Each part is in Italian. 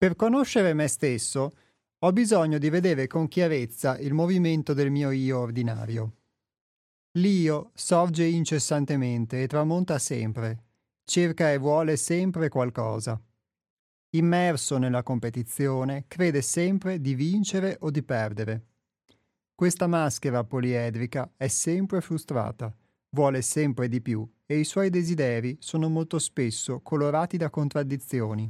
Per conoscere me stesso, ho bisogno di vedere con chiarezza il movimento del mio io ordinario. L'io sorge incessantemente e tramonta sempre, cerca e vuole sempre qualcosa. Immerso nella competizione, crede sempre di vincere o di perdere. Questa maschera poliedrica è sempre frustrata, vuole sempre di più e i suoi desideri sono molto spesso colorati da contraddizioni.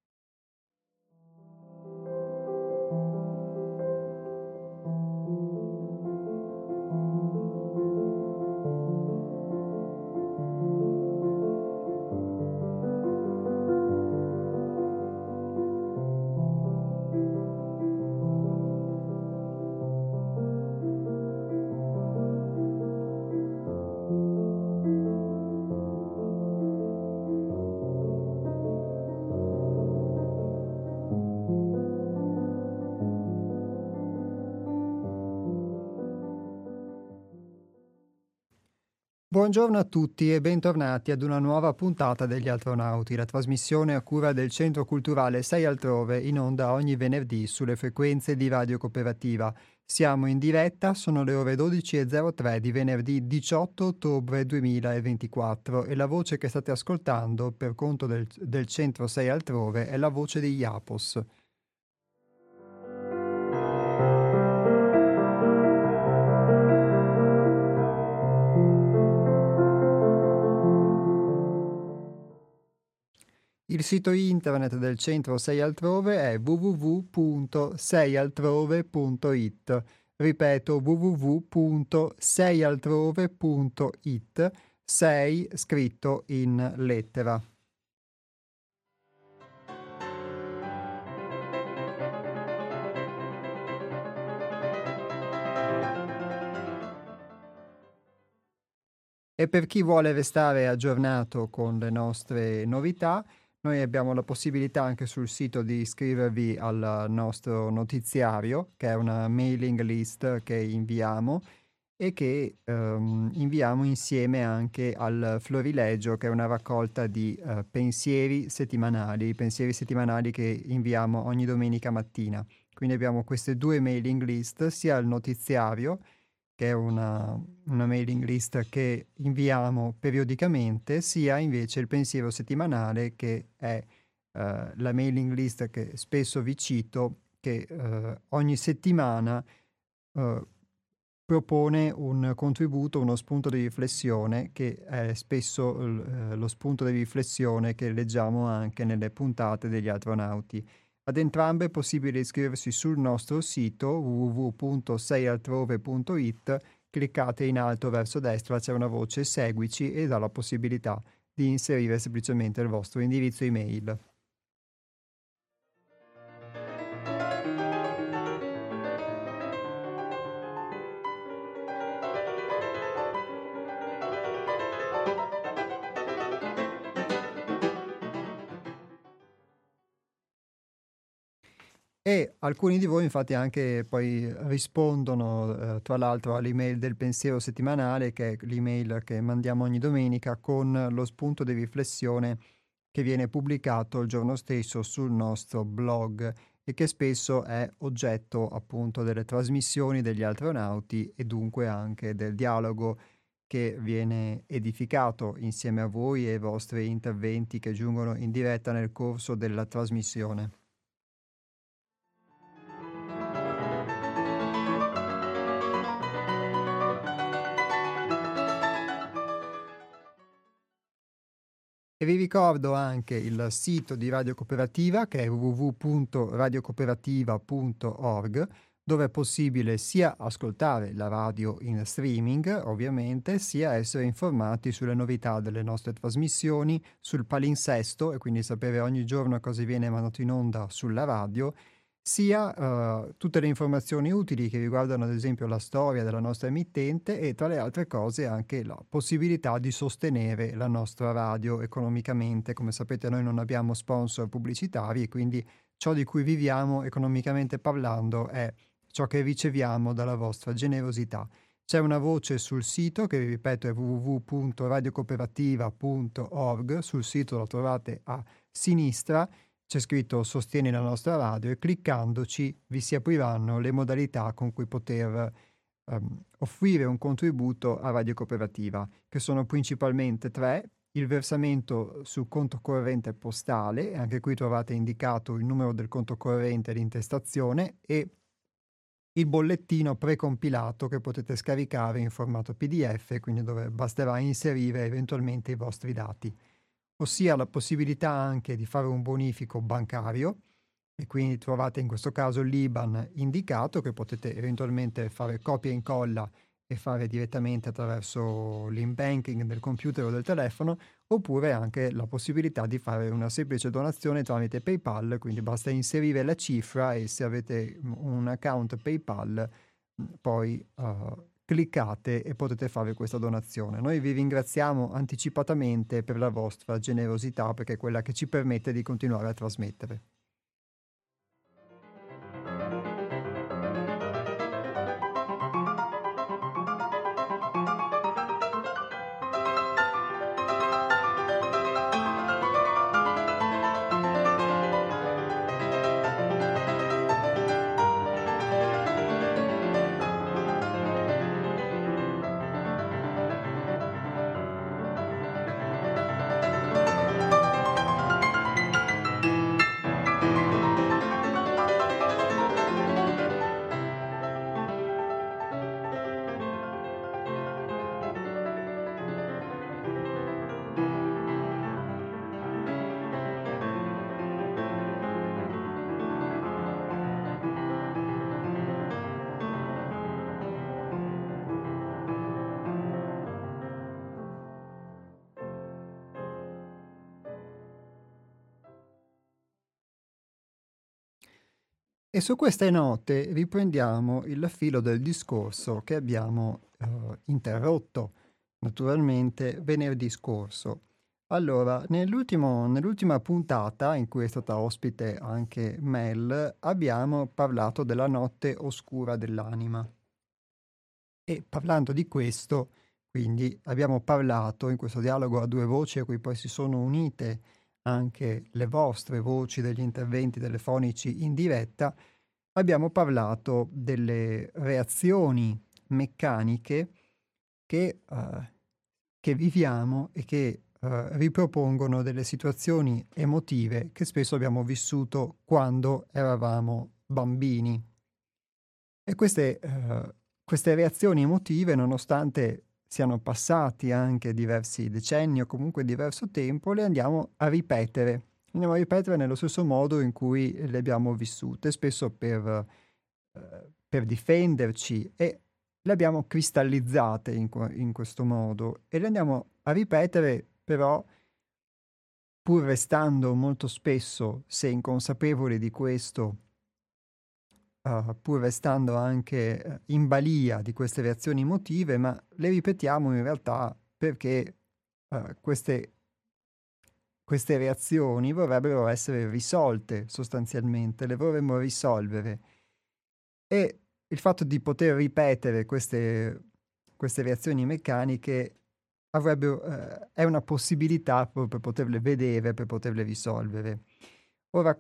Buongiorno a tutti e bentornati ad una nuova puntata degli Astronauti, la trasmissione a cura del Centro Culturale 6 Altrove, in onda ogni venerdì sulle frequenze di Radio Cooperativa. Siamo in diretta, sono le ore 12.03 di venerdì 18 ottobre 2024 e la voce che state ascoltando per conto del Centro 6 Altrove è la voce di Iapos. Il sito internet del Centro 6 Altrove è www.seialtrove.it. Ripeto, www.seialtrove.it, 6 scritto in lettera. E per chi vuole restare aggiornato con le nostre novità, noi abbiamo la possibilità anche sul sito di iscrivervi al nostro notiziario, che è una mailing list che inviamo e che inviamo insieme anche al Florilegio, che è una raccolta di pensieri settimanali che inviamo ogni domenica mattina. Quindi abbiamo queste due mailing list, sia il notiziario, che è una mailing list che inviamo periodicamente, sia invece il pensiero settimanale, che è la mailing list che spesso vi cito, che ogni settimana propone un contributo, uno spunto di riflessione, che è spesso lo spunto di riflessione che leggiamo anche nelle puntate degli Astronauti. Ad entrambe è possibile iscriversi sul nostro sito www.seialtrove.it, cliccate in alto verso destra, c'è una voce Seguici e dà la possibilità di inserire semplicemente il vostro indirizzo email. E alcuni di voi infatti anche poi rispondono, tra l'altro, all'email del pensiero settimanale, che è l'email che mandiamo ogni domenica, con lo spunto di riflessione che viene pubblicato il giorno stesso sul nostro blog e che spesso è oggetto appunto delle trasmissioni degli astronauti e dunque anche del dialogo che viene edificato insieme a voi e ai vostri interventi che giungono in diretta nel corso della trasmissione. E vi ricordo anche il sito di Radio Cooperativa, che è www.radiocooperativa.org, dove è possibile sia ascoltare la radio in streaming, ovviamente, sia essere informati sulle novità delle nostre trasmissioni, sul palinsesto, e quindi sapere ogni giorno cosa viene mandato in onda sulla radio, sia tutte le informazioni utili che riguardano ad esempio la storia della nostra emittente e, tra le altre cose, anche la possibilità di sostenere la nostra radio economicamente. Come sapete, noi non abbiamo sponsor pubblicitari e quindi ciò di cui viviamo economicamente parlando è ciò che riceviamo dalla vostra generosità. C'è una voce sul sito che, vi ripeto, è www.radiocooperativa.org. Sul sito la trovate a sinistra. c'è scritto sostieni la nostra radio e cliccandoci vi si apriranno le modalità con cui poter offrire un contributo a Radio Cooperativa, che sono principalmente tre: il versamento sul conto corrente postale, anche qui trovate indicato il numero del conto corrente e l'intestazione, e il bollettino precompilato che potete scaricare in formato PDF, quindi dove basterà inserire eventualmente i vostri dati, ossia la possibilità anche di fare un bonifico bancario, e quindi trovate in questo caso l'IBAN indicato che potete eventualmente fare copia e incolla e fare direttamente attraverso l'in-banking del computer o del telefono, oppure anche la possibilità di fare una semplice donazione tramite PayPal, quindi basta inserire la cifra e se avete un account PayPal poi cliccate e potete fare questa donazione. Noi vi ringraziamo anticipatamente per la vostra generosità, perché è quella che ci permette di continuare a trasmettere. E su queste note riprendiamo il filo del discorso che abbiamo interrotto naturalmente venerdì scorso. Allora, nell'ultima puntata, in cui è stata ospite anche Mel, abbiamo parlato della notte oscura dell'anima. E parlando di questo, quindi abbiamo parlato in questo dialogo a due voci a cui poi si sono unite anche le vostre voci degli interventi telefonici in diretta, abbiamo parlato delle reazioni meccaniche che viviamo e che ripropongono delle situazioni emotive che spesso abbiamo vissuto quando eravamo bambini. E queste reazioni emotive, nonostante siano passati anche diversi decenni o comunque diverso tempo, le andiamo a ripetere. Andiamo a ripetere nello stesso modo in cui le abbiamo vissute, spesso per difenderci, e le abbiamo cristallizzate in questo modo e le andiamo a ripetere però pur restando molto spesso, se inconsapevoli di questo, pur restando anche in balia di queste reazioni emotive, ma le ripetiamo in realtà perché queste reazioni vorrebbero essere risolte sostanzialmente, le vorremmo risolvere. E il fatto di poter ripetere queste reazioni meccaniche è una possibilità proprio per poterle vedere, per poterle risolvere. Ora,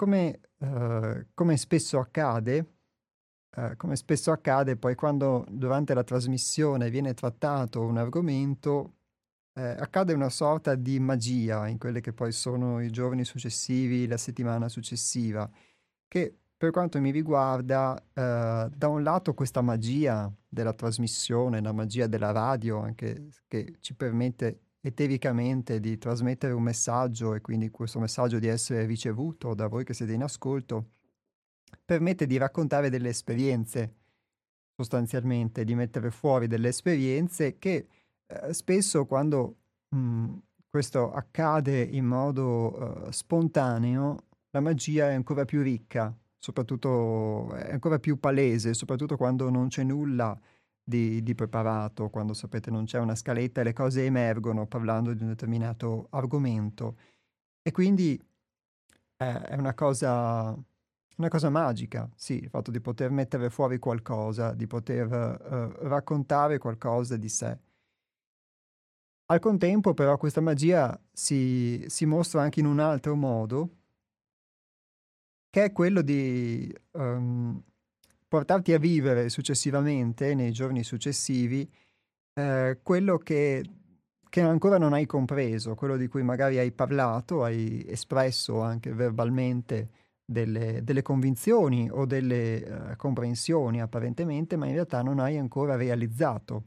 come spesso accade, poi quando durante la trasmissione viene trattato un argomento, accade una sorta di magia in quelle che poi sono i giorni successivi, la settimana successiva, che per quanto mi riguarda, da un lato questa magia della trasmissione, la magia della radio, anche che ci permette etericamente di trasmettere un messaggio e quindi questo messaggio di essere ricevuto da voi che siete in ascolto, permette di raccontare delle esperienze, sostanzialmente, di mettere fuori delle esperienze che spesso quando questo accade in modo spontaneo, la magia è ancora più ricca, soprattutto è ancora più palese, soprattutto quando non c'è nulla di preparato, quando sapete non c'è una scaletta e le cose emergono parlando di un determinato argomento. E quindi è una cosa magica, sì, il fatto di poter mettere fuori qualcosa, di poter raccontare qualcosa di sé. Al contempo, però, questa magia si mostra anche in un altro modo, che è quello di portarti a vivere successivamente, nei giorni successivi, quello che ancora non hai compreso, quello di cui magari hai parlato, hai espresso anche verbalmente delle convinzioni o delle comprensioni apparentemente, ma in realtà non hai ancora realizzato.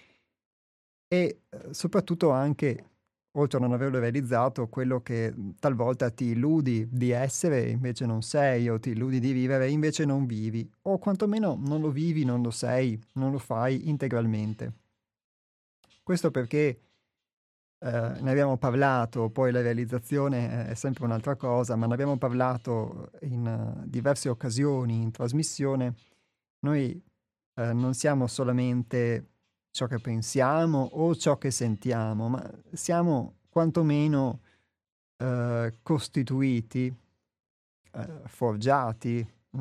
E soprattutto anche, oltre a non averlo realizzato, quello che talvolta ti illudi di essere e invece non sei, o ti illudi di vivere e invece non vivi, o quantomeno non lo vivi, non lo sei, non lo fai integralmente. Questo perché ne abbiamo parlato, poi la realizzazione è sempre un'altra cosa, ma ne abbiamo parlato in diverse occasioni in trasmissione. Noi non siamo solamente ciò che pensiamo o ciò che sentiamo, ma siamo quantomeno costituiti, forgiati,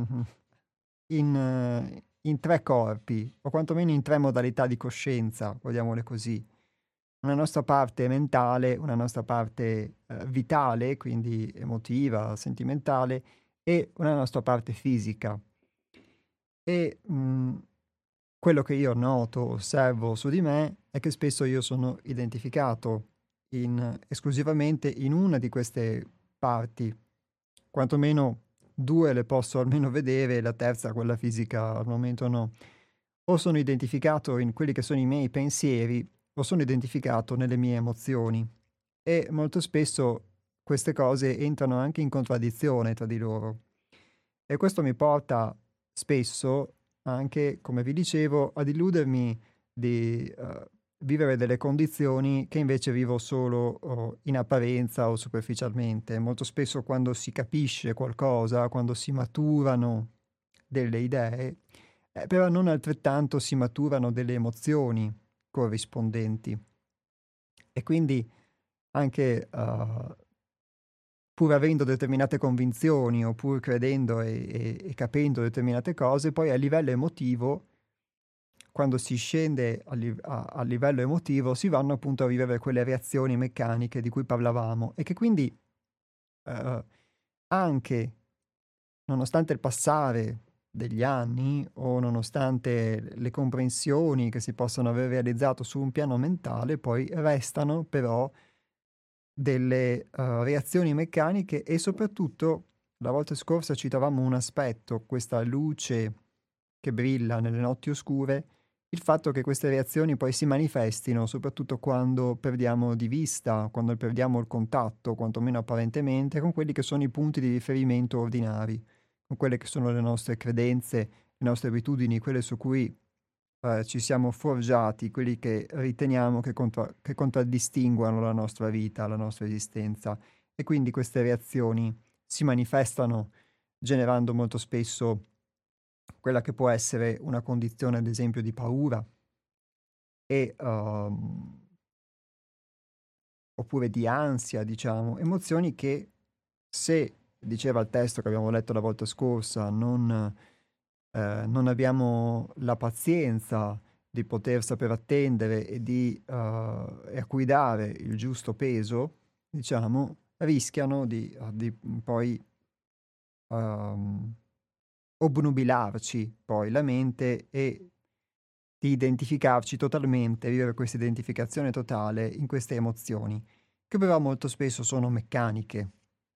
in tre corpi, o quantomeno in tre modalità di coscienza, vogliamole così. Una nostra parte mentale, una nostra parte vitale, quindi emotiva, sentimentale, e una nostra parte fisica. E quello che io noto, osservo su di me è che spesso io sono identificato esclusivamente in una di queste parti, quantomeno due le posso almeno vedere, la terza, quella fisica, al momento no. O sono identificato in quelli che sono i miei pensieri, o sono identificato nelle mie emozioni. E molto spesso queste cose entrano anche in contraddizione tra di loro. E questo mi porta spesso anche, come vi dicevo, ad illudermi di vivere delle condizioni che invece vivo solo in apparenza o superficialmente. Molto spesso quando si capisce qualcosa, quando si maturano delle idee, però non altrettanto si maturano delle emozioni corrispondenti. E quindi anche pur avendo determinate convinzioni o pur credendo e capendo determinate cose, poi a livello emotivo, quando si scende a livello emotivo, si vanno appunto a vivere quelle reazioni meccaniche di cui parlavamo e che quindi anche nonostante il passare degli anni o nonostante le comprensioni che si possono aver realizzato su un piano mentale, poi restano però delle reazioni meccaniche e soprattutto la volta scorsa citavamo un aspetto, questa luce che brilla nelle notti oscure, il fatto che queste reazioni poi si manifestino soprattutto quando perdiamo di vista, quando perdiamo il contatto, quantomeno apparentemente, con quelli che sono i punti di riferimento ordinari, con quelle che sono le nostre credenze, le nostre abitudini, quelle su cui ci siamo forgiati, quelli che riteniamo che contraddistinguano la nostra vita, la nostra esistenza. E quindi queste reazioni si manifestano generando molto spesso quella che può essere una condizione, ad esempio, di paura e, oppure di ansia, diciamo, emozioni che se, diceva il testo che abbiamo letto la volta scorsa, non abbiamo la pazienza di poter saper attendere e a cui dare il giusto peso, diciamo, rischiano di poi ehm, obnubilarci poi la mente e di identificarci totalmente, vivere questa identificazione totale in queste emozioni, che però molto spesso sono meccaniche.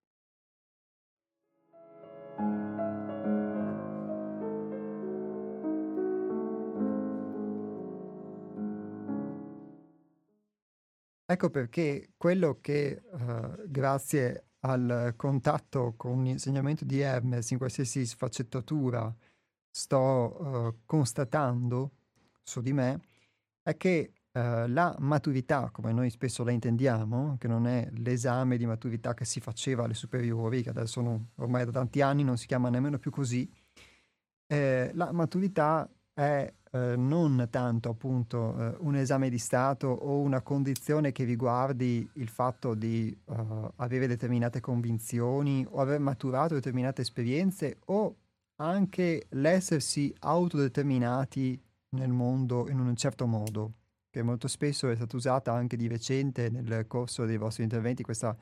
Ecco perché quello che, grazie al contatto con l'insegnamento di Hermes in qualsiasi sfaccettatura sto, constatando su di me, è che, la maturità, come noi spesso la intendiamo, che non è l'esame di maturità che si faceva alle superiori, che adesso ormai da tanti anni non si chiama nemmeno più così, la maturità è, non tanto appunto, un esame di stato o una condizione che riguardi il fatto di, avere determinate convinzioni o aver maturato determinate esperienze o anche l'essersi autodeterminati nel mondo in un certo modo, che molto spesso è stata usata anche di recente nel corso dei vostri interventi questa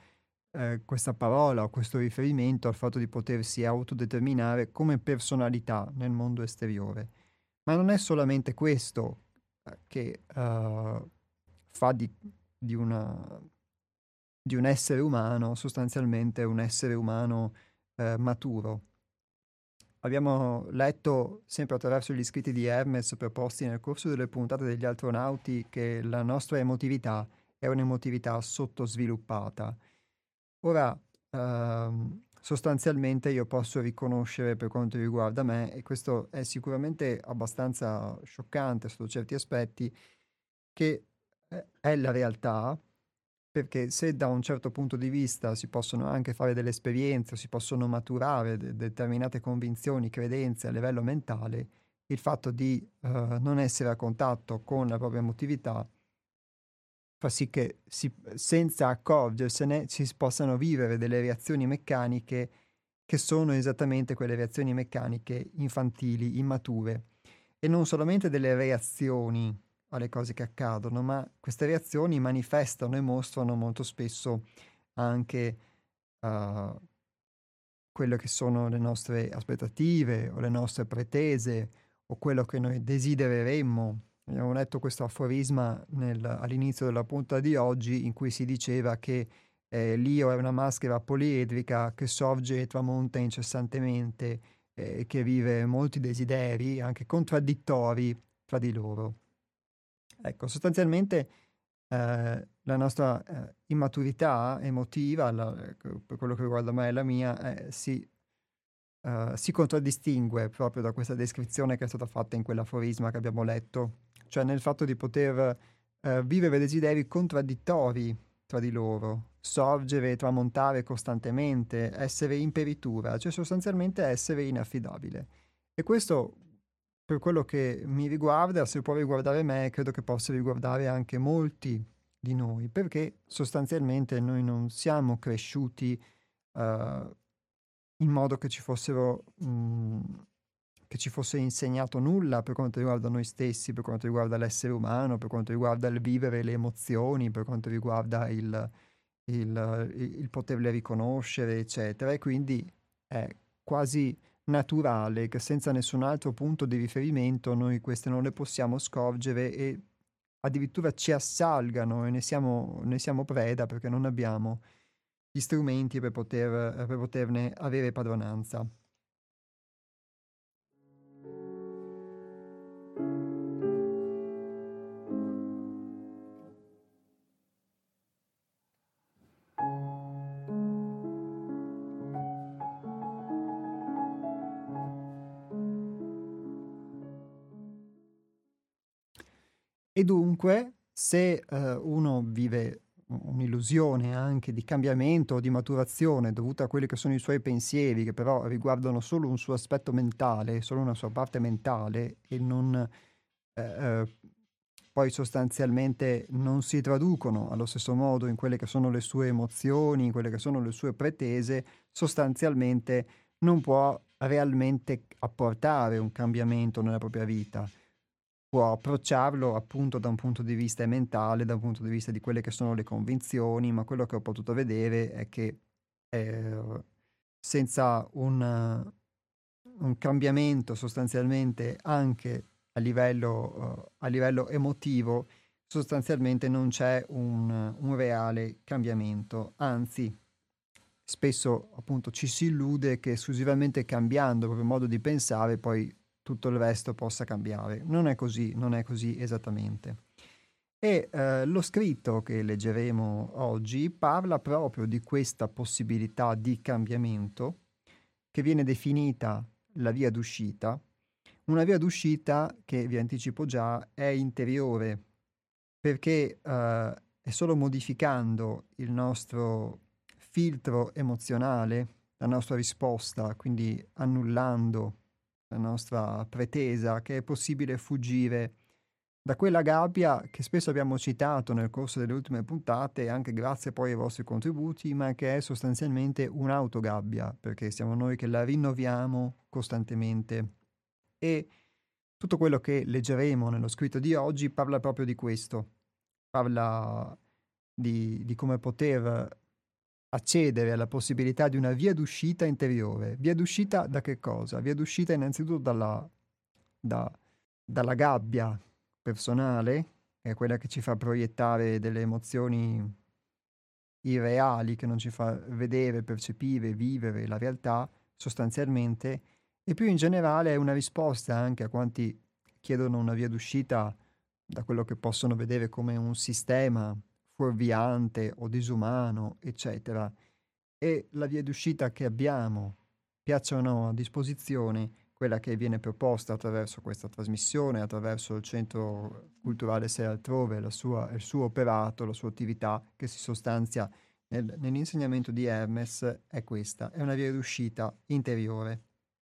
questa parola o questo riferimento al fatto di potersi autodeterminare come personalità nel mondo esteriore. Ma non è solamente questo che fa di una di un essere umano sostanzialmente un essere umano, maturo. Abbiamo letto, sempre attraverso gli scritti di Hermes proposti nel corso delle puntate degli Astronauti, che la nostra emotività è un'emotività sottosviluppata. Ora, sostanzialmente io posso riconoscere per quanto riguarda me, e questo è sicuramente abbastanza scioccante sotto certi aspetti, che è la realtà, perché se da un certo punto di vista si possono anche fare delle esperienze, si possono maturare determinate convinzioni, credenze a livello mentale, il fatto di non essere a contatto con la propria emotività fa sì che senza accorgersene si possano vivere delle reazioni meccaniche che sono esattamente quelle reazioni meccaniche infantili, immature. E non solamente delle reazioni alle cose che accadono, ma queste reazioni manifestano e mostrano molto spesso anche uh, quelle che sono le nostre aspettative o le nostre pretese o quello che noi desidereremmo. Abbiamo letto questo aforisma all'inizio della puntata di oggi in cui si diceva che l'io è una maschera poliedrica che sorge e tramonta incessantemente e che vive molti desideri, anche contraddittori, tra di loro. Ecco, sostanzialmente la nostra immaturità emotiva, per quello che riguarda me e la mia, si contraddistingue proprio da questa descrizione che è stata fatta in quell'aforisma che abbiamo letto, cioè nel fatto di poter vivere desideri contraddittori tra di loro, sorgere e tramontare costantemente, essere in peritura, cioè sostanzialmente essere inaffidabile. E questo, per quello che mi riguarda, se può riguardare me, credo che possa riguardare anche molti di noi, perché sostanzialmente noi non siamo cresciuti eh, in modo che che ci fosse insegnato nulla per quanto riguarda noi stessi, per quanto riguarda l'essere umano, per quanto riguarda il vivere le emozioni, per quanto riguarda il poterle riconoscere, eccetera. E quindi è quasi naturale che senza nessun altro punto di riferimento noi queste non le possiamo scorgere e addirittura ci assalgano e ne siamo preda perché non abbiamo gli strumenti per poterne avere padronanza. E dunque, se uno vive un'illusione anche di cambiamento o di maturazione dovuta a quelli che sono i suoi pensieri, che però riguardano solo un suo aspetto mentale, solo una sua parte mentale e non poi sostanzialmente non si traducono allo stesso modo in quelle che sono le sue emozioni, in quelle che sono le sue pretese, sostanzialmente non può realmente apportare un cambiamento nella propria vita. Può approcciarlo appunto da un punto di vista mentale, da un punto di vista di quelle che sono le convinzioni, ma quello che ho potuto vedere è che senza un cambiamento sostanzialmente anche a livello emotivo, sostanzialmente non c'è un reale cambiamento. Anzi, spesso appunto ci si illude che esclusivamente cambiando il proprio modo di pensare poi tutto il resto possa cambiare. Non è così, non è così esattamente. E lo scritto che leggeremo oggi parla proprio di questa possibilità di cambiamento che viene definita la via d'uscita, una via d'uscita che, vi anticipo già, è interiore, perché è solo modificando il nostro filtro emozionale, la nostra risposta, quindi annullando la nostra pretesa, che è possibile fuggire da quella gabbia che spesso abbiamo citato nel corso delle ultime puntate, anche grazie poi ai vostri contributi, ma che è sostanzialmente un'autogabbia, perché siamo noi che la rinnoviamo costantemente. E tutto quello che leggeremo nello scritto di oggi parla proprio di questo, parla di come poter accedere alla possibilità di una via d'uscita interiore. Via d'uscita da che cosa? Via d'uscita innanzitutto da- dalla gabbia personale, che è quella che ci fa proiettare delle emozioni irreali, che non ci fa vedere, percepire, vivere la realtà sostanzialmente, e più in generale è una risposta anche a quanti chiedono una via d'uscita da quello che possono vedere come un sistema fuorviante o disumano, eccetera. E la via d'uscita che abbiamo, piaccia o no, a disposizione, quella che viene proposta attraverso questa trasmissione, attraverso il Centro Culturale Sei Altrove, il suo operato, la sua attività che si sostanzia nell'insegnamento di Hermes, è questa, è una via d'uscita interiore.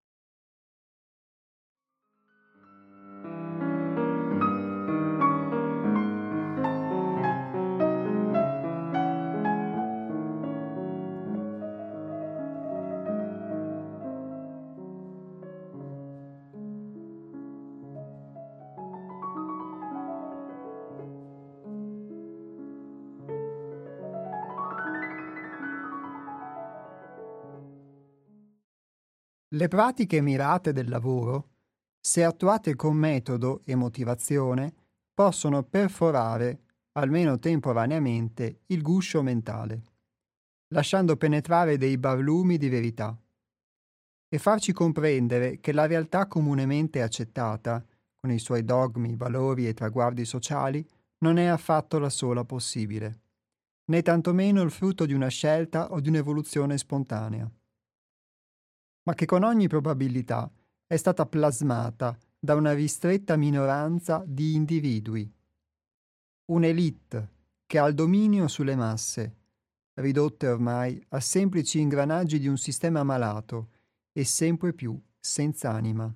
Le pratiche mirate del lavoro, se attuate con metodo e motivazione, possono perforare, almeno temporaneamente, il guscio mentale, lasciando penetrare dei barlumi di verità e farci comprendere che la realtà comunemente accettata, con i suoi dogmi, valori e traguardi sociali, non è affatto la sola possibile, né tantomeno il frutto di una scelta o di un'evoluzione spontanea, ma che con ogni probabilità è stata plasmata da una ristretta minoranza di individui, un'élite che ha il dominio sulle masse, ridotte ormai a semplici ingranaggi di un sistema malato e sempre più senza anima.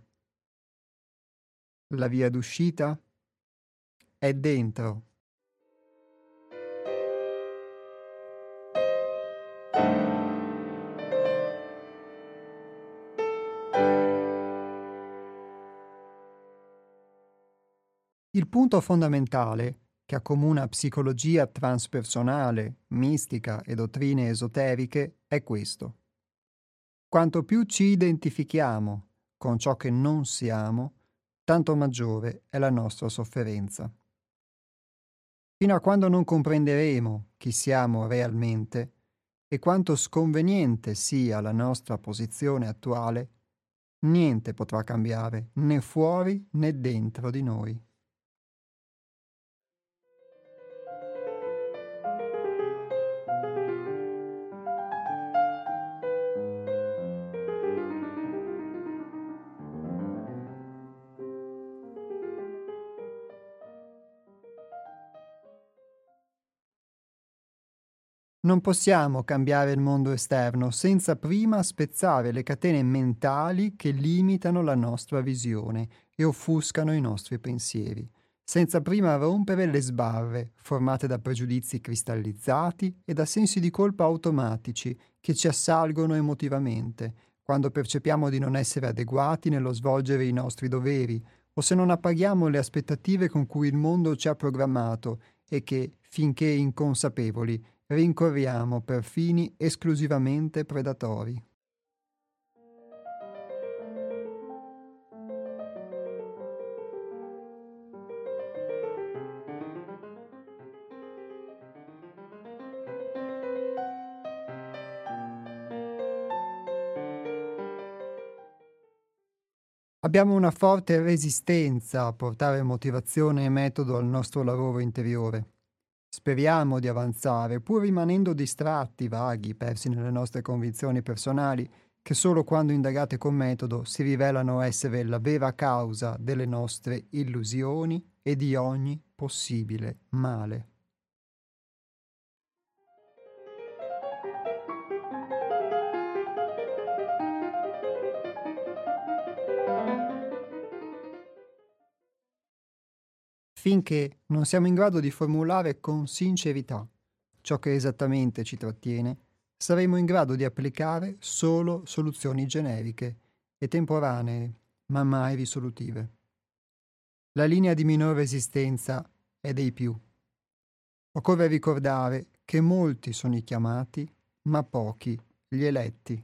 La via d'uscita è dentro. Il punto fondamentale che accomuna psicologia transpersonale, mistica e dottrine esoteriche è questo. Quanto più ci identifichiamo con ciò che non siamo, tanto maggiore è la nostra sofferenza. Fino a quando non comprenderemo chi siamo realmente e quanto sconveniente sia la nostra posizione attuale, niente potrà cambiare né fuori né dentro di noi. Non possiamo cambiare il mondo esterno senza prima spezzare le catene mentali che limitano la nostra visione e offuscano i nostri pensieri, senza prima rompere le sbarre formate da pregiudizi cristallizzati e da sensi di colpa automatici che ci assalgono emotivamente, quando percepiamo di non essere adeguati nello svolgere i nostri doveri, o se non appaghiamo le aspettative con cui il mondo ci ha programmato e che, finché inconsapevoli, rincorriamo per fini esclusivamente predatori. Abbiamo una forte resistenza a portare motivazione e metodo al nostro lavoro interiore. Speriamo di avanzare, pur rimanendo distratti, vaghi, persi nelle nostre convinzioni personali, che solo quando indagate con metodo si rivelano essere la vera causa delle nostre illusioni e di ogni possibile male. Finché non siamo in grado di formulare con sincerità ciò che esattamente ci trattiene, saremo in grado di applicare solo soluzioni generiche e temporanee, ma mai risolutive. La linea di minor resistenza è dei più. Occorre ricordare che molti sono i chiamati ma pochi, gli eletti.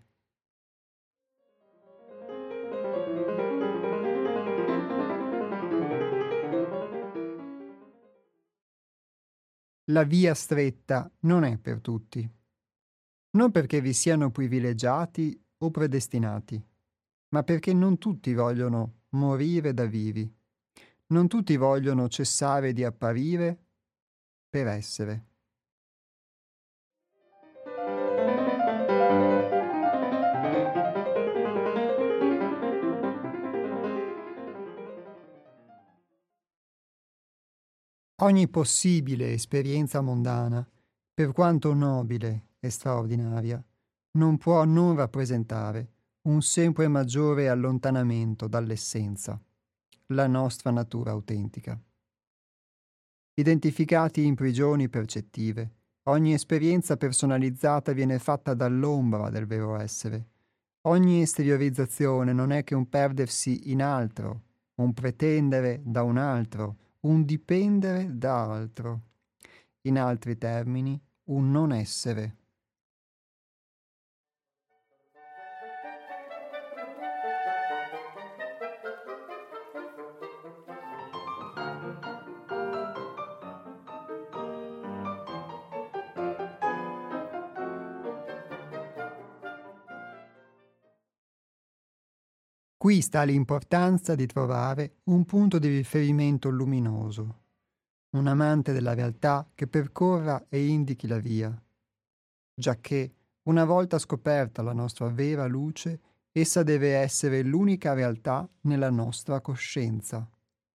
La via stretta non è per tutti, non perché vi siano privilegiati o predestinati, ma perché non tutti vogliono morire da vivi, non tutti vogliono cessare di apparire per essere. Ogni possibile esperienza mondana, per quanto nobile e straordinaria, non può non rappresentare un sempre maggiore allontanamento dall'essenza, la nostra natura autentica. Identificati in prigioni percettive, ogni esperienza personalizzata viene fatta dall'ombra del vero essere. Ogni esteriorizzazione non è che un perdersi in altro, un pretendere da un altro, un dipendere da altro. In altri termini, un non essere. Qui sta l'importanza di trovare un punto di riferimento luminoso, un amante della realtà che percorra e indichi la via, giacché, una volta scoperta la nostra vera luce, essa deve essere l'unica realtà nella nostra coscienza.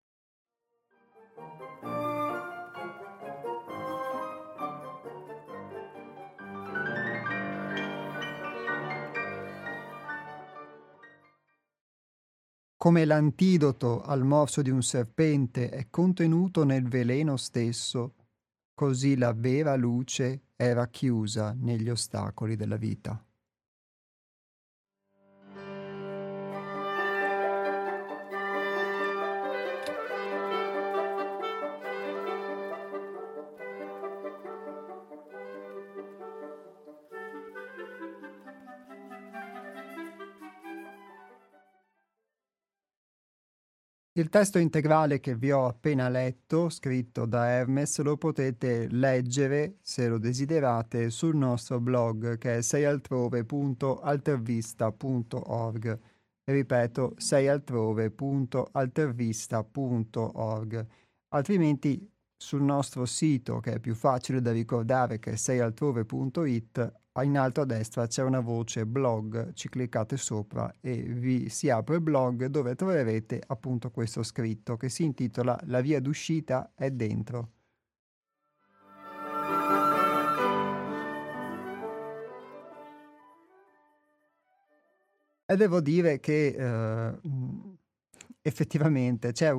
Come l'antidoto al morso di un serpente è contenuto nel veleno stesso, così la vera luce è racchiusa negli ostacoli della vita. Il testo integrale che vi ho appena letto, scritto da Hermes, lo potete leggere, se lo desiderate, sul nostro blog che è seialtrove.altervista.org. Ripeto, seialtrove.altervista.org. Altrimenti sul nostro sito, che è più facile da ricordare, che è seialtrove.it, in alto a destra c'è una voce blog, ci cliccate sopra e vi si apre il blog dove troverete appunto questo scritto che si intitola La via d'uscita è dentro. E devo dire che effettivamente c'è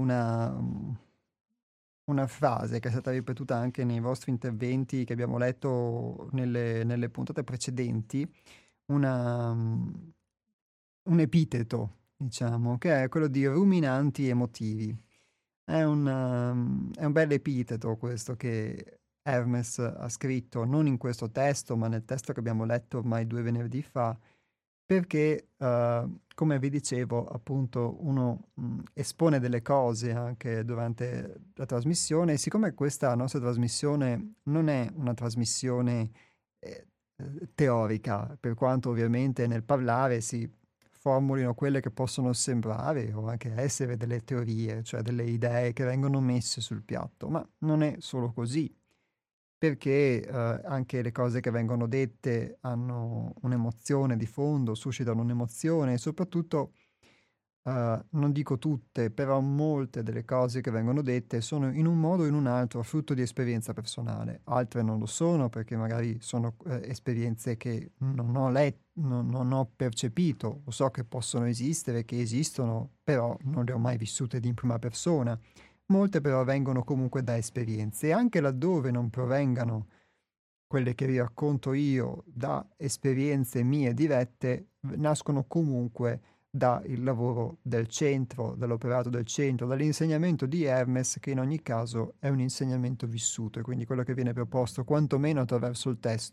una frase che è stata ripetuta anche nei vostri interventi che abbiamo letto nelle puntate precedenti, una, un epiteto, diciamo, che è quello di ruminanti emotivi. È un bel epiteto questo che Hermes ha scritto, non in questo testo, ma nel testo che abbiamo letto ormai 2 venerdì fa, perché, come vi dicevo, appunto, uno, espone delle cose anche durante la trasmissione e siccome questa nostra trasmissione non è una trasmissione, teorica, per quanto ovviamente nel parlare si formulino quelle che possono sembrare o anche essere delle teorie, cioè delle idee che vengono messe sul piatto, ma non è solo così, perché anche le cose che vengono dette hanno un'emozione di fondo, suscitano un'emozione e soprattutto, non dico tutte, però molte delle cose che vengono dette sono in un modo o in un altro frutto di esperienza personale, altre non lo sono perché magari sono esperienze che non ho percepito, o so che possono esistere, che esistono, però non le ho mai vissute in prima persona. Molte però vengono comunque da esperienze e anche laddove non provengano quelle che vi racconto io da esperienze mie dirette, nascono comunque dal lavoro del centro, dall'operato del centro, dall'insegnamento di Hermes, che in ogni caso è un insegnamento vissuto e quindi quello che viene proposto, quantomeno attraverso il testo,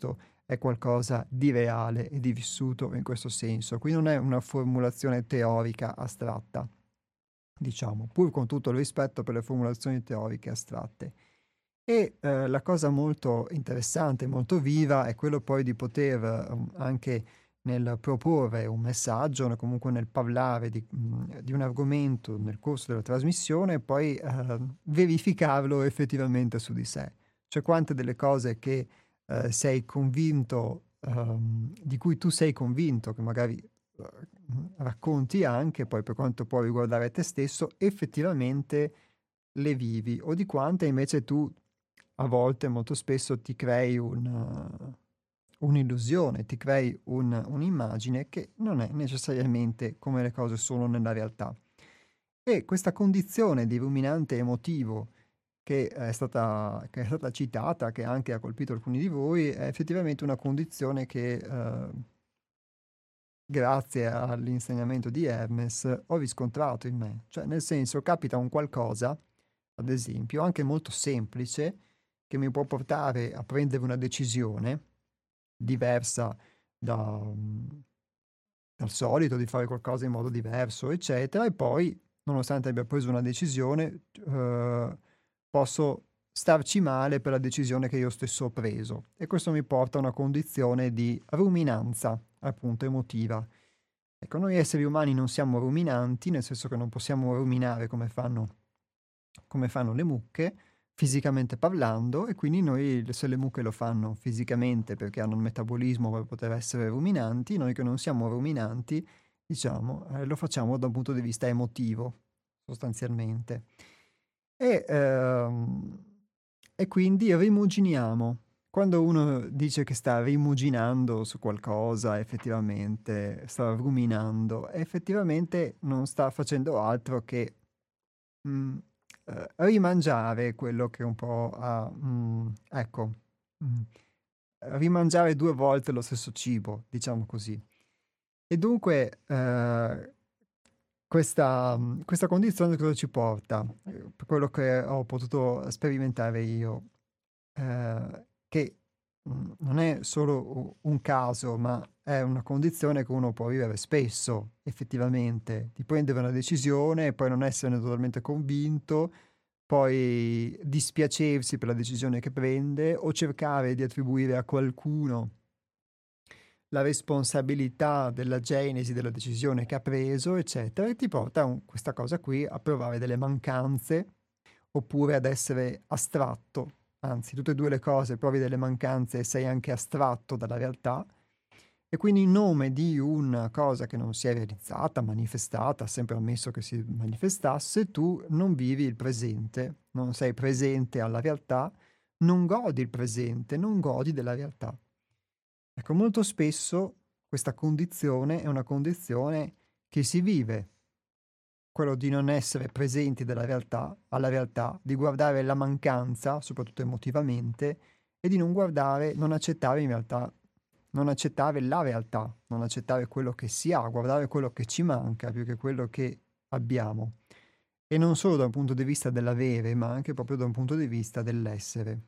è qualcosa di reale e di vissuto in questo senso. Qui non è una formulazione teorica astratta, diciamo, pur con tutto il rispetto per le formulazioni teoriche astratte. E la cosa molto interessante, molto viva, è quello poi di poter anche nel proporre un messaggio, comunque nel parlare di un argomento nel corso della trasmissione, poi verificarlo effettivamente su di sé. Cioè quante delle cose che sei convinto, di cui tu sei convinto, che magari racconti anche, poi per quanto può riguardare te stesso, effettivamente le vivi, o di quante invece tu a volte, molto spesso, ti crei un'illusione, ti crei un'immagine che non è necessariamente come le cose sono nella realtà. E questa condizione di ruminante emotivo che è stata citata, che anche ha colpito alcuni di voi, è effettivamente una condizione che, grazie all'insegnamento di Hermes, ho riscontrato in me. Cioè, nel senso, capita un qualcosa, ad esempio, anche molto semplice, che mi può portare a prendere una decisione diversa da, dal solito, di fare qualcosa in modo diverso, eccetera, e poi, nonostante abbia preso una decisione, posso starci male per la decisione che io stesso ho preso. E questo mi porta a una condizione di ruminanza, appunto, emotiva. Ecco, noi esseri umani non siamo ruminanti, nel senso che non possiamo ruminare come fanno le mucche, fisicamente parlando, e quindi noi, se le mucche lo fanno fisicamente perché hanno il metabolismo per poter essere ruminanti, noi che non siamo ruminanti, diciamo, lo facciamo da un punto di vista emotivo, sostanzialmente. E, e quindi rimuginiamo. Quando uno dice che sta rimuginando su qualcosa, effettivamente sta ruminando, effettivamente non sta facendo altro che Mh, rimangiare quello che un po' ha ecco, mh, rimangiare 2 volte lo stesso cibo, diciamo così. E dunque, questa condizione cosa ci porta? Per quello che ho potuto sperimentare io, che, non è solo un caso, ma è una condizione che uno può vivere spesso, effettivamente, di prendere una decisione e poi non esserne totalmente convinto, poi dispiacersi per la decisione che prende o cercare di attribuire a qualcuno la responsabilità della genesi della decisione che ha preso, eccetera, e ti porta questa cosa qui a provare delle mancanze oppure ad essere astratto, anzi, tutte e due le cose, provi delle mancanze e sei anche astratto dalla realtà, e quindi in nome di una cosa che non si è realizzata, manifestata, sempre ammesso che si manifestasse, tu non vivi il presente, non sei presente alla realtà, non godi il presente, non godi della realtà. Ecco, molto spesso questa condizione è una condizione che si vive, quello di non essere presenti della realtà, alla realtà, di guardare la mancanza, soprattutto emotivamente, e di non guardare, non accettare in realtà, non accettare la realtà, non accettare quello che si ha, guardare quello che ci manca più che quello che abbiamo. E non solo da un punto di vista dell'avere, ma anche proprio da un punto di vista dell'essere.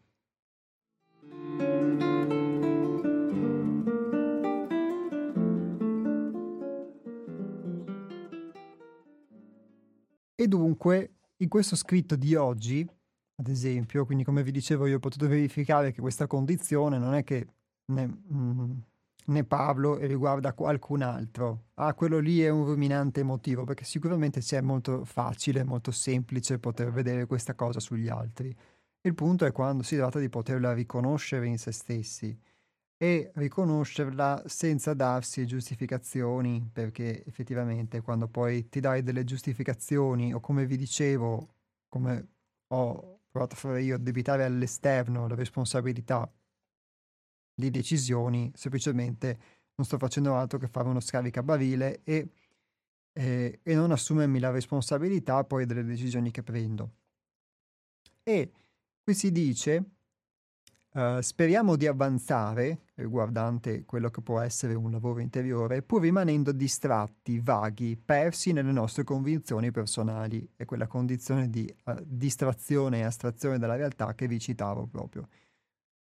E dunque, in questo scritto di oggi, ad esempio, quindi come vi dicevo io ho potuto verificare che questa condizione non è che ne parlo e riguarda qualcun altro. Ah, quello lì è un ruminante emotivo, perché sicuramente c'è molto facile, molto semplice poter vedere questa cosa sugli altri. Il punto è quando si tratta di poterla riconoscere in se stessi e riconoscerla senza darsi giustificazioni, perché effettivamente quando poi ti dai delle giustificazioni o come vi dicevo, come ho provato a fare io, addebitare all'esterno la responsabilità di decisioni, semplicemente non sto facendo altro che fare uno scaricabarile e non assumermi la responsabilità poi delle decisioni che prendo. E qui si dice speriamo di avanzare, riguardante quello che può essere un lavoro interiore, pur rimanendo distratti, vaghi, persi nelle nostre convinzioni personali. È quella condizione di distrazione e astrazione dalla realtà che vi citavo proprio.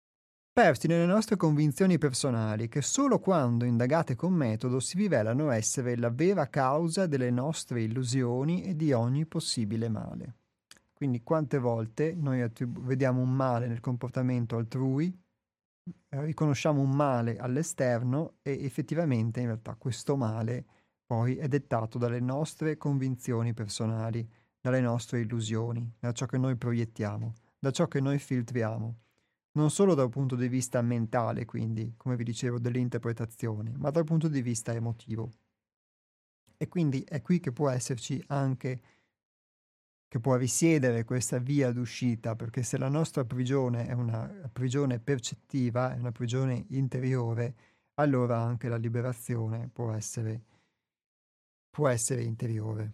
persi nelle nostre convinzioni personali che solo quando indagate con metodo si rivelano essere la vera causa delle nostre illusioni e di ogni possibile male. Quindi quante volte noi vediamo un male nel comportamento altrui, riconosciamo un male all'esterno e effettivamente in realtà questo male poi è dettato dalle nostre convinzioni personali, dalle nostre illusioni, da ciò che noi proiettiamo, da ciò che noi filtriamo. Non solo dal punto di vista mentale, quindi, come vi dicevo, dell'interpretazione, ma dal punto di vista emotivo. E quindi è qui che può esserci anche, che può risiedere questa via d'uscita, perché se la nostra prigione è una prigione percettiva, è una prigione interiore, allora anche la liberazione può essere interiore.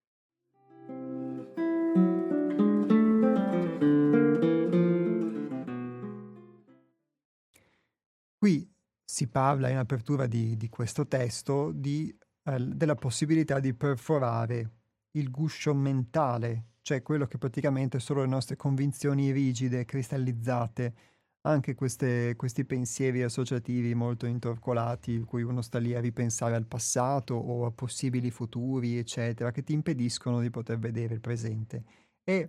Qui si parla in apertura di questo testo della possibilità di perforare il guscio mentale, cioè quello che praticamente sono le nostre convinzioni rigide, cristallizzate, anche questi pensieri associativi molto intorcolati, in cui uno sta lì a ripensare al passato o a possibili futuri, eccetera, che ti impediscono di poter vedere il presente. E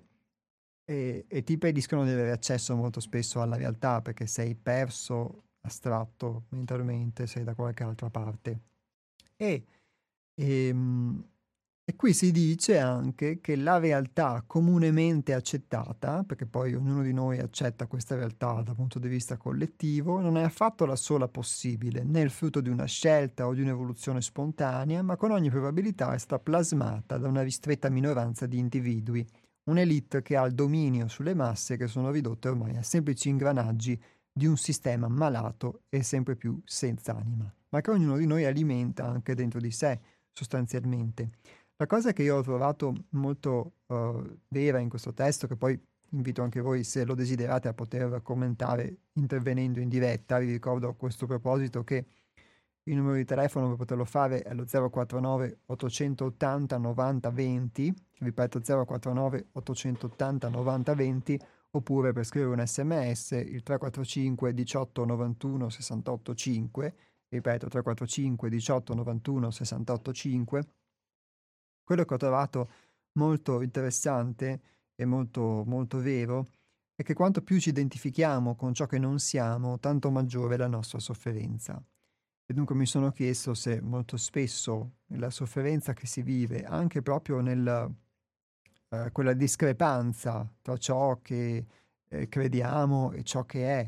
e ti impediscono di avere accesso molto spesso alla realtà, perché sei perso, astratto mentalmente, sei da qualche altra parte. E, ehm, e qui si dice anche che la realtà comunemente accettata, perché poi ognuno di noi accetta questa realtà dal punto di vista collettivo, non è affatto la sola possibile, né il frutto di una scelta o di un'evoluzione spontanea, ma con ogni probabilità è stata plasmata da una ristretta minoranza di individui, un'elite che ha il dominio sulle masse che sono ridotte ormai a semplici ingranaggi di un sistema malato e sempre più senza anima, ma che ognuno di noi alimenta anche dentro di sé, sostanzialmente. La cosa che io ho trovato molto vera in questo testo, che poi invito anche voi, se lo desiderate, a poter commentare intervenendo in diretta, vi ricordo a questo proposito che il numero di telefono per poterlo fare è lo 049 880 90 20, ripeto 049 880 90 20, oppure per scrivere un sms il 345 18 91 68 5, ripeto 345 18 91 68 5. Quello che ho trovato molto interessante e molto, molto vero è che quanto più ci identifichiamo con ciò che non siamo, tanto maggiore è la nostra sofferenza. E dunque mi sono chiesto se molto spesso la sofferenza che si vive, anche proprio nel quella discrepanza tra ciò che, crediamo e ciò che è,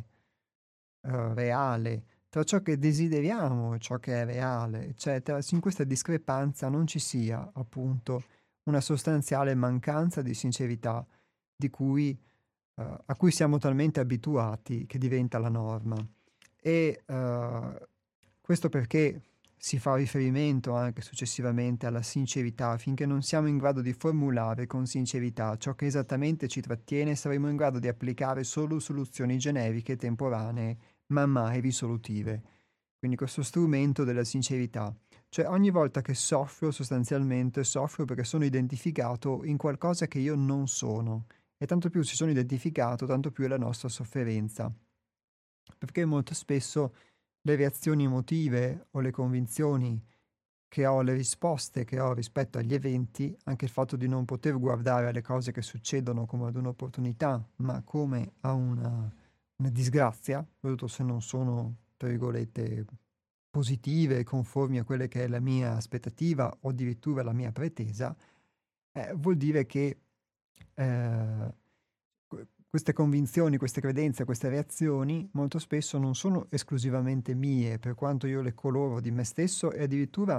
reale, tra ciò che desideriamo e ciò che è reale, eccetera, se in questa discrepanza non ci sia, appunto, una sostanziale mancanza di sincerità di cui a cui siamo talmente abituati che diventa la norma. E, questo perché si fa riferimento anche successivamente alla sincerità. Finché non siamo in grado di formulare con sincerità ciò che esattamente ci trattiene, saremo in grado di applicare solo soluzioni generiche e temporanee, ma mai risolutive. Quindi questo strumento della sincerità. Cioè ogni volta che soffro, sostanzialmente soffro perché sono identificato in qualcosa che io non sono. E tanto più si sono identificato, tanto più è la nostra sofferenza. Perché molto spesso le reazioni emotive o le convinzioni che ho, le risposte che ho rispetto agli eventi, anche il fatto di non poter guardare alle cose che succedono come ad un'opportunità, ma come a una disgrazia, soprattutto se non sono, tra virgolette, positive e conformi a quelle che è la mia aspettativa o addirittura la mia pretesa, vuol dire che eh, queste convinzioni, queste credenze, queste reazioni molto spesso non sono esclusivamente mie, per quanto io le coloro di me stesso e addirittura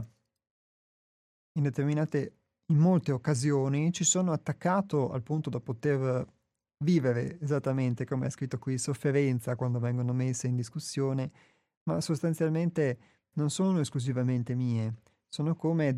in molte occasioni ci sono attaccato al punto da poter vivere esattamente come è scritto qui, sofferenza quando vengono messe in discussione, ma sostanzialmente non sono esclusivamente mie, sono come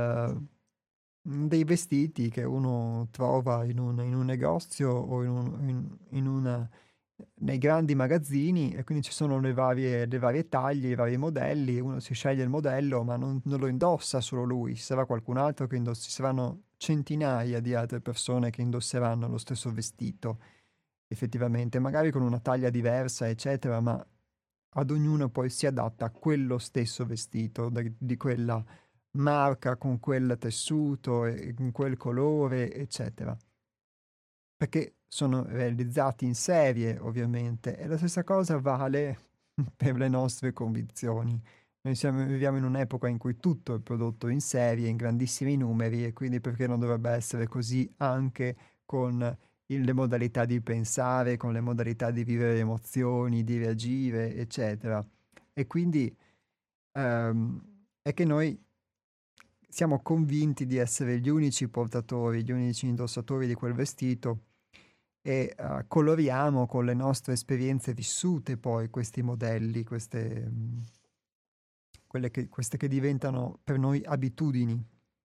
dei vestiti che uno trova in un negozio o in una nei grandi magazzini e quindi ci sono le varie taglie, i vari modelli, uno si sceglie il modello, ma non lo indossa solo lui, ci sarà qualcun altro che ci saranno centinaia di altre persone che indosseranno lo stesso vestito. effettivamente, magari con una taglia diversa, eccetera, ma ad ognuno poi si adatta quello stesso vestito di quella marca, con quel tessuto e in quel colore, eccetera. Perché sono realizzati in serie, ovviamente, e la stessa cosa vale per le nostre convinzioni. Viviamo in un'epoca in cui tutto è prodotto in serie, in grandissimi numeri, e quindi perché non dovrebbe essere così anche con le modalità di pensare, con le modalità di vivere emozioni, di reagire, eccetera. E quindi ehm, è che noi siamo convinti di essere gli unici portatori, gli unici indossatori di quel vestito e coloriamo con le nostre esperienze vissute poi questi modelli, queste che diventano per noi abitudini.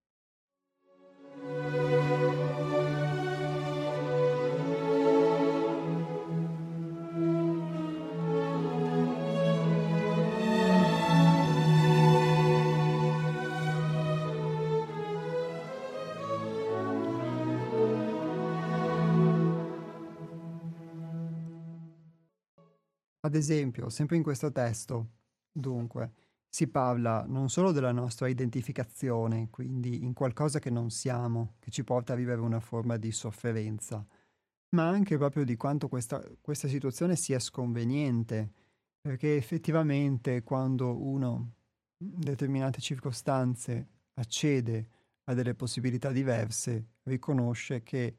Ad esempio, sempre in questo testo, dunque, si parla non solo della nostra identificazione, quindi in qualcosa che non siamo, che ci porta a vivere una forma di sofferenza, ma anche proprio di quanto questa situazione sia sconveniente, perché effettivamente quando uno in determinate circostanze accede a delle possibilità diverse, riconosce che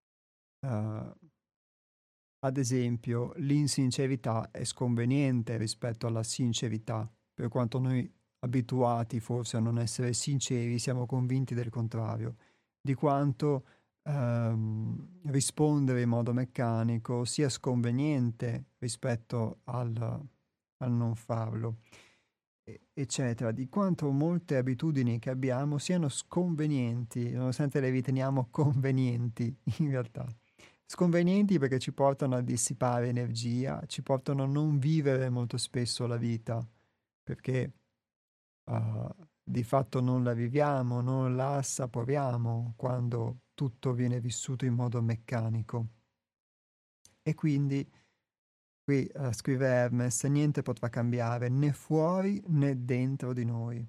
eh, ad esempio, l'insincerità è sconveniente rispetto alla sincerità, per quanto noi abituati forse a non essere sinceri, siamo convinti del contrario, di quanto rispondere in modo meccanico sia sconveniente rispetto al non farlo, eccetera, di quanto molte abitudini che abbiamo siano sconvenienti, nonostante le riteniamo convenienti in realtà. Sconvenienti perché ci portano a dissipare energia, ci portano a non vivere molto spesso la vita, perché di fatto non la viviamo, non la assaporiamo quando tutto viene vissuto in modo meccanico. E quindi qui scrive Hermes, niente potrà cambiare né fuori né dentro di noi.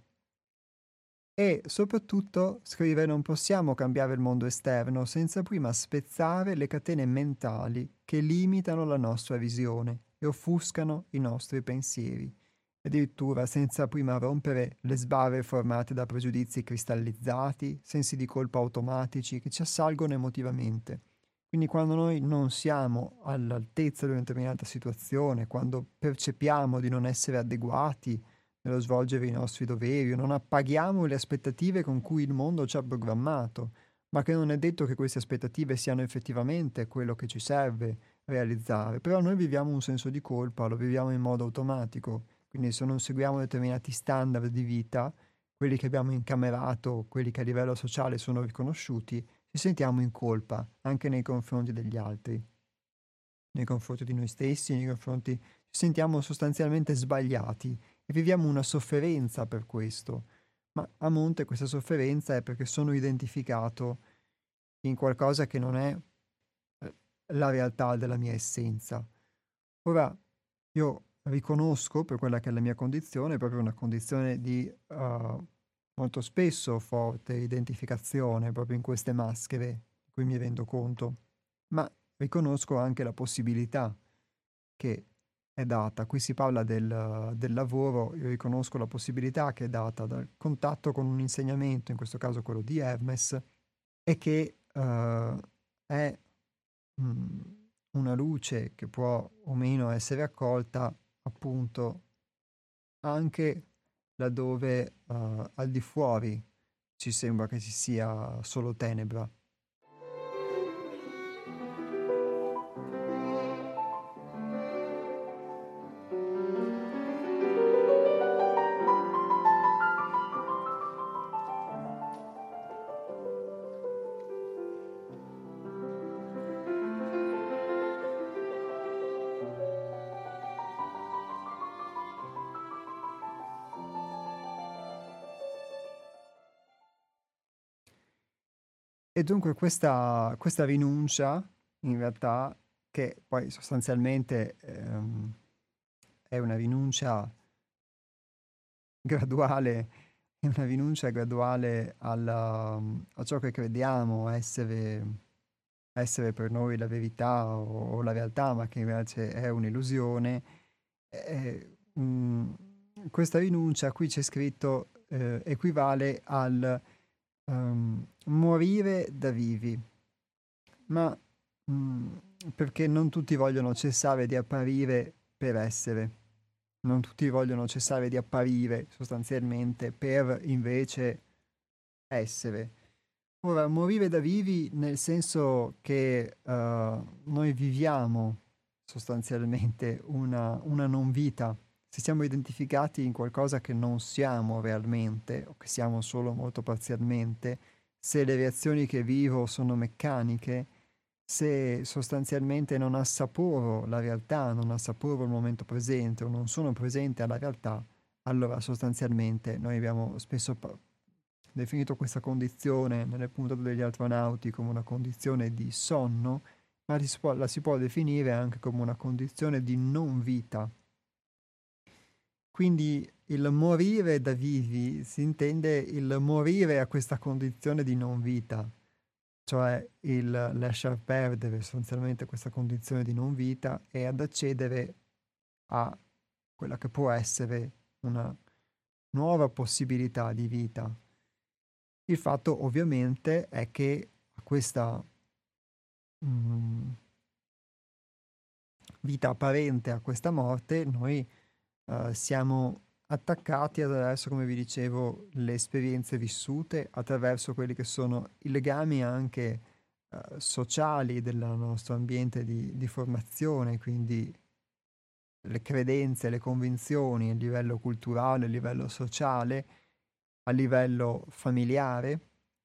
E soprattutto, scrive, non possiamo cambiare il mondo esterno senza prima spezzare le catene mentali che limitano la nostra visione e offuscano i nostri pensieri. Addirittura senza prima rompere le sbarre formate da pregiudizi cristallizzati, sensi di colpa automatici che ci assalgono emotivamente. Quindi quando noi non siamo all'altezza di una determinata situazione, quando percepiamo di non essere adeguati nello svolgere i nostri doveri, o non appaghiamo le aspettative con cui il mondo ci ha programmato, ma che non è detto che queste aspettative siano effettivamente quello che ci serve realizzare. Però noi viviamo un senso di colpa, lo viviamo in modo automatico, quindi se non seguiamo determinati standard di vita, quelli che abbiamo incamerato, quelli che a livello sociale sono riconosciuti, ci sentiamo in colpa anche nei confronti degli altri, nei confronti di noi stessi, nei confronti... ci sentiamo sostanzialmente sbagliati e viviamo una sofferenza per questo. Ma a monte questa sofferenza è perché sono identificato in qualcosa che non è la realtà della mia essenza. Ora, io riconosco per quella che è la mia condizione, proprio una condizione di molto spesso forte identificazione proprio in queste maschere di cui mi rendo conto, ma riconosco anche la possibilità che è data. Qui si parla del lavoro, io riconosco la possibilità che è data dal contatto con un insegnamento, in questo caso quello di Hermes, e che è una luce che può o meno essere accolta appunto anche laddove al di fuori ci sembra che ci sia solo tenebra. E dunque questa rinuncia in realtà che poi sostanzialmente è una rinuncia graduale, è una rinuncia graduale a ciò che crediamo essere per noi la verità o la realtà, ma che invece è un'illusione. Questa rinuncia, qui c'è scritto, equivale al morire da vivi, ma perché non tutti vogliono cessare di apparire per essere, non tutti vogliono cessare di apparire sostanzialmente per invece essere. Ora, morire da vivi nel senso che noi viviamo sostanzialmente una non vita. Se siamo identificati in qualcosa che non siamo realmente, o che siamo solo molto parzialmente, se le reazioni che vivo sono meccaniche, se sostanzialmente non assaporo la realtà, non assaporo il momento presente o non sono presente alla realtà, allora sostanzialmente noi abbiamo spesso definito questa condizione nelle puntate degli astronauti come una condizione di sonno, ma la si può definire anche come una condizione di non vita. Quindi il morire da vivi si intende il morire a questa condizione di non vita, cioè il lasciar perdere sostanzialmente questa condizione di non vita e ad accedere a quella che può essere una nuova possibilità di vita. Il fatto ovviamente è che a questa vita apparente, a questa morte, noi siamo attaccati attraverso, come vi dicevo, le esperienze vissute, attraverso quelli che sono i legami anche sociali del nostro ambiente di formazione, quindi le credenze, le convinzioni a livello culturale, a livello sociale, a livello familiare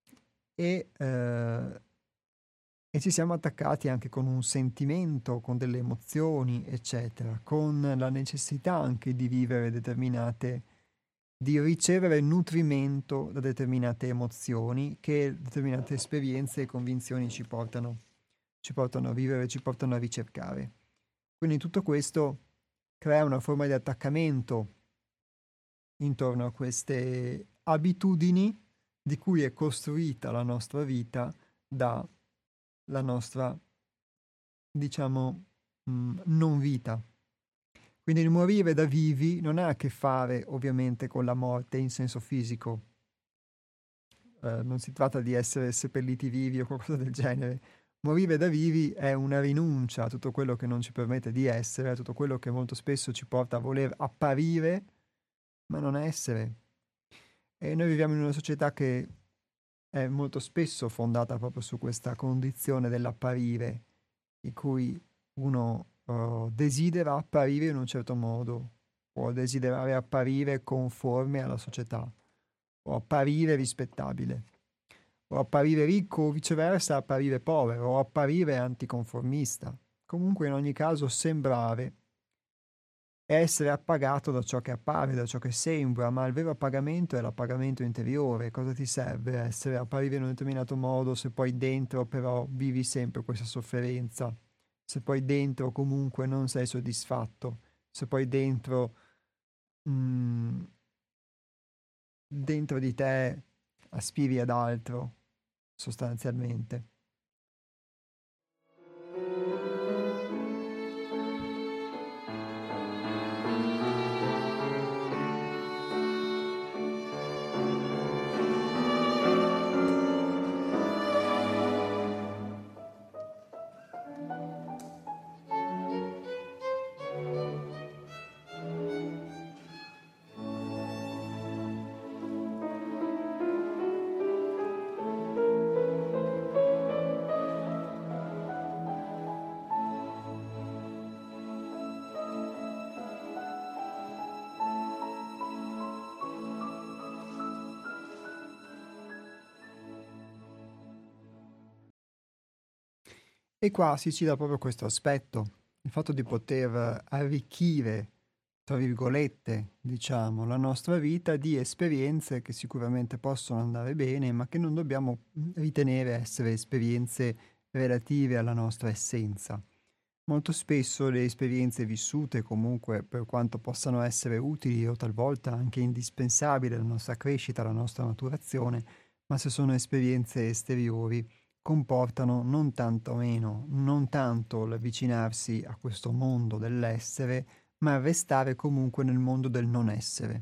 e e ci siamo attaccati anche con un sentimento, con delle emozioni, eccetera, con la necessità anche di vivere determinate, di ricevere nutrimento da determinate emozioni che determinate esperienze e convinzioni ci portano a vivere, ci portano a ricercare. Quindi tutto questo crea una forma di attaccamento intorno a queste abitudini di cui è costruita la nostra vita dalla nostra, diciamo, non vita. Quindi il morire da vivi non ha a che fare ovviamente con la morte in senso fisico. Non si tratta di essere seppelliti vivi o qualcosa del genere. Morire da vivi è una rinuncia a tutto quello che non ci permette di essere, a tutto quello che molto spesso ci porta a voler apparire, ma non essere. E noi viviamo in una società che è molto spesso fondata proprio su questa condizione dell'apparire, in cui uno desidera apparire in un certo modo, può desiderare apparire conforme alla società, o apparire rispettabile, o apparire ricco o viceversa apparire povero, o apparire anticonformista. Comunque in ogni caso sembrare è essere appagato da ciò che appare, da ciò che sembra, ma il vero appagamento è l'appagamento interiore. Cosa ti serve essere apparire in un determinato modo se poi dentro però vivi sempre questa sofferenza, se poi dentro comunque non sei soddisfatto, se poi mm, dentro di te aspiri ad altro, sostanzialmente. E qua si cita proprio questo aspetto, il fatto di poter arricchire, tra virgolette, diciamo, la nostra vita di esperienze che sicuramente possono andare bene, ma che non dobbiamo ritenere essere esperienze relative alla nostra essenza. Molto spesso le esperienze vissute, comunque, per quanto possano essere utili o talvolta anche indispensabili alla nostra crescita, alla nostra maturazione, ma se sono esperienze esteriori, comportano non tanto l'avvicinarsi a questo mondo dell'essere, ma il restare comunque nel mondo del non essere.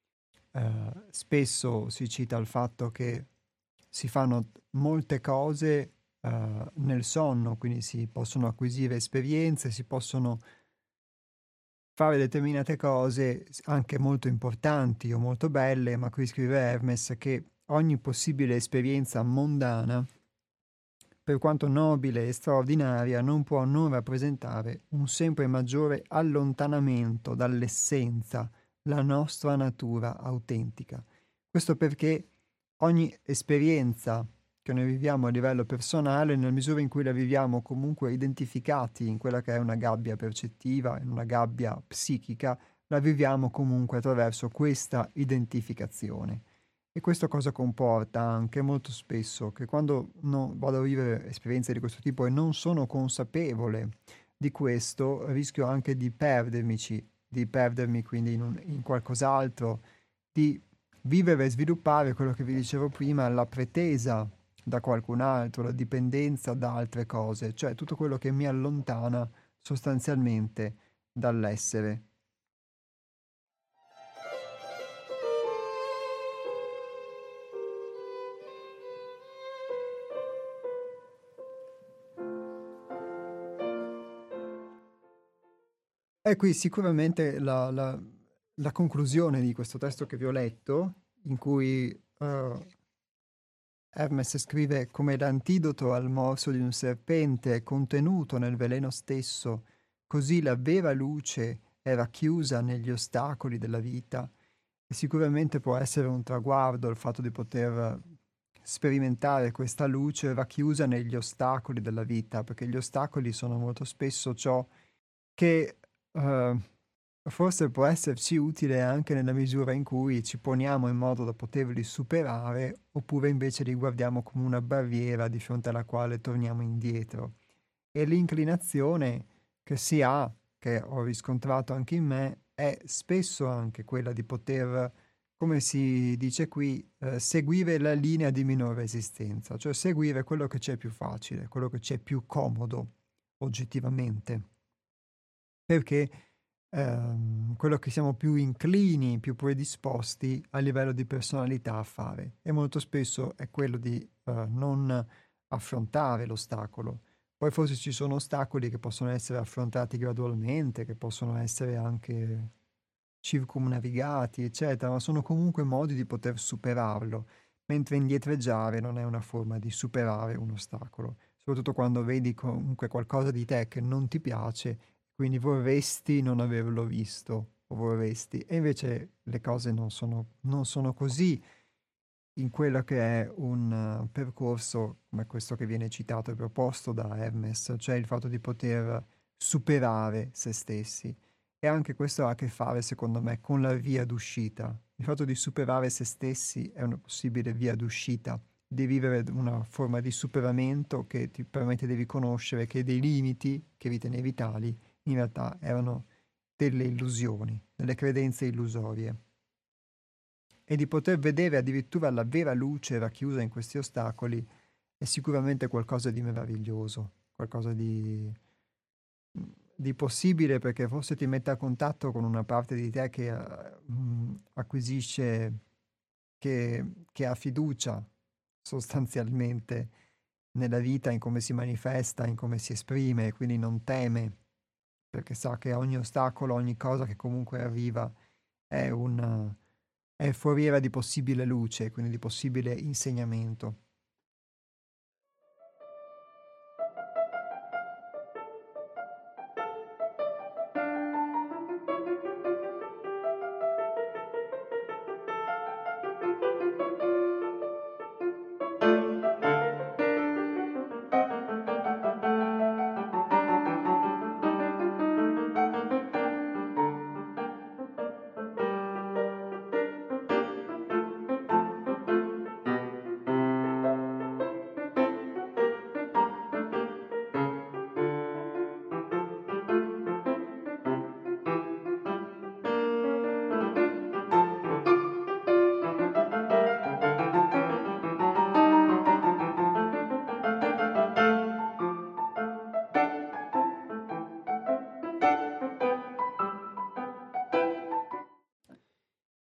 Spesso si cita il fatto che si fanno molte cose, nel sonno, quindi si possono acquisire esperienze, si possono fare determinate cose anche molto importanti o molto belle, ma qui scrive Hermes che ogni possibile esperienza mondana, per quanto nobile e straordinaria, non può non rappresentare un sempre maggiore allontanamento dall'essenza, la nostra natura autentica. Questo perché ogni esperienza che noi viviamo a livello personale, nella misura in cui la viviamo comunque identificati in quella che è una gabbia percettiva, in una gabbia psichica, la viviamo comunque attraverso questa identificazione. E questo cosa comporta anche molto spesso? Che quando vado a vivere esperienze di questo tipo e non sono consapevole di questo, rischio anche di perdermi quindi in qualcos'altro, di vivere e sviluppare quello che vi dicevo prima, la pretesa da qualcun altro, la dipendenza da altre cose, cioè tutto quello che mi allontana sostanzialmente dall'essere. E qui sicuramente la conclusione di questo testo che vi ho letto, in cui Hermes scrive come l'antidoto al morso di un serpente è contenuto nel veleno stesso, così la vera luce è racchiusa negli ostacoli della vita. E sicuramente può essere un traguardo il fatto di poter sperimentare questa luce racchiusa negli ostacoli della vita, perché gli ostacoli sono molto spesso ciò che forse può esserci utile anche nella misura in cui ci poniamo in modo da poterli superare, oppure invece li guardiamo come una barriera di fronte alla quale torniamo indietro. E l'inclinazione che si ha, che ho riscontrato anche in me, è spesso anche quella di poter, come si dice qui, seguire la linea di minor resistenza, cioè seguire quello che c'è più facile, quello che c'è più comodo oggettivamente. Perché, quello che siamo più inclini, più predisposti a livello di personalità a fare e molto spesso è quello di, non affrontare l'ostacolo. Poi forse ci sono ostacoli che possono essere affrontati gradualmente, che possono essere anche circumnavigati, eccetera, ma sono comunque modi di poter superarlo, mentre indietreggiare non è una forma di superare un ostacolo, soprattutto quando vedi comunque qualcosa di te che non ti piace, quindi vorresti non averlo visto o vorresti, e invece le cose non sono così in quello che è un percorso come questo che viene citato e proposto da Hermes, cioè il fatto di poter superare se stessi. E anche questo ha a che fare, secondo me, con la via d'uscita. Il fatto di superare se stessi è una possibile via d'uscita, di vivere una forma di superamento che ti permette di riconoscere che dei limiti che ritenevi tali in realtà erano delle illusioni, delle credenze illusorie e di poter vedere addirittura la vera luce racchiusa in questi ostacoli è sicuramente qualcosa di meraviglioso, qualcosa di possibile perché forse ti mette a contatto con una parte di te che acquisisce, che ha fiducia sostanzialmente nella vita, in come si manifesta, in come si esprime, e quindi non teme, perché sa che ogni ostacolo, ogni cosa che comunque arriva è è foriera di possibile luce, quindi di possibile insegnamento.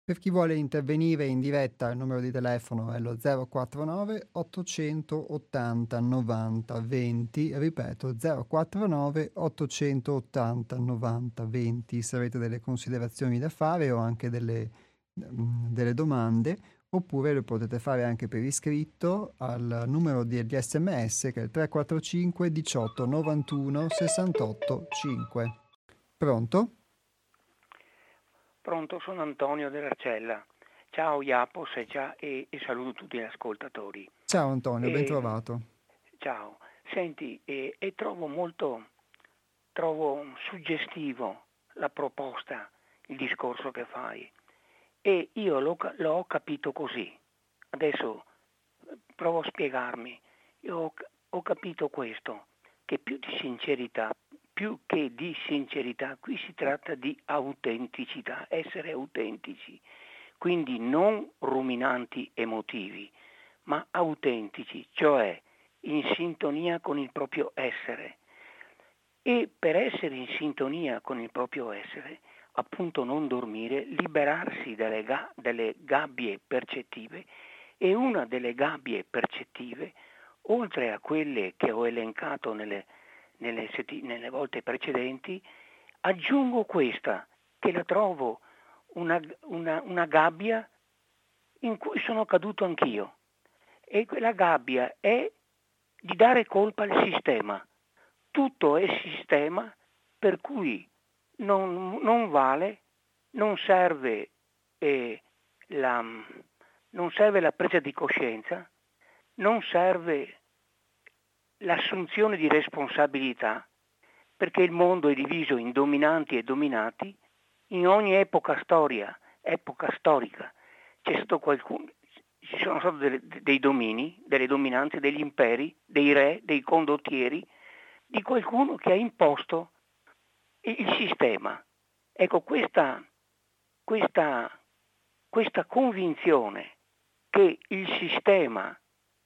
Per chi vuole intervenire in diretta, il numero di telefono è lo 049 880 90 20, ripeto 049 880 90 20. Se avete delle considerazioni da fare o anche delle domande, oppure lo potete fare anche per iscritto al numero degli SMS che è il 345 18 91 68 5. Pronto? Pronto, sono Antonio dell'Arcella. Ciao Iapos e saluto tutti gli ascoltatori. Ciao Antonio, ben trovato. Ciao, senti, trovo suggestivo la proposta, il discorso che fai, e io l'ho capito così. Adesso provo a spiegarmi. Ho capito questo, che più che di sincerità, qui si tratta di autenticità, essere autentici, quindi non ruminanti emotivi, ma autentici, cioè in sintonia con il proprio essere. E per essere in sintonia con il proprio essere, appunto non dormire, liberarsi delle gabbie percettive, e una delle gabbie percettive, oltre a quelle che ho elencato nelle volte precedenti, aggiungo questa, che la trovo una gabbia in cui sono caduto anch'io. E quella gabbia è di dare colpa al sistema. Tutto è sistema, per cui non vale, non serve non serve la presa di coscienza, non serve l'assunzione di responsabilità, perché il mondo è diviso in dominanti e dominati. In ogni epoca storica ci sono stati dei domini, delle dominanze, degli imperi, dei re, dei condottieri, di qualcuno che ha imposto il sistema. Ecco, questa convinzione che il sistema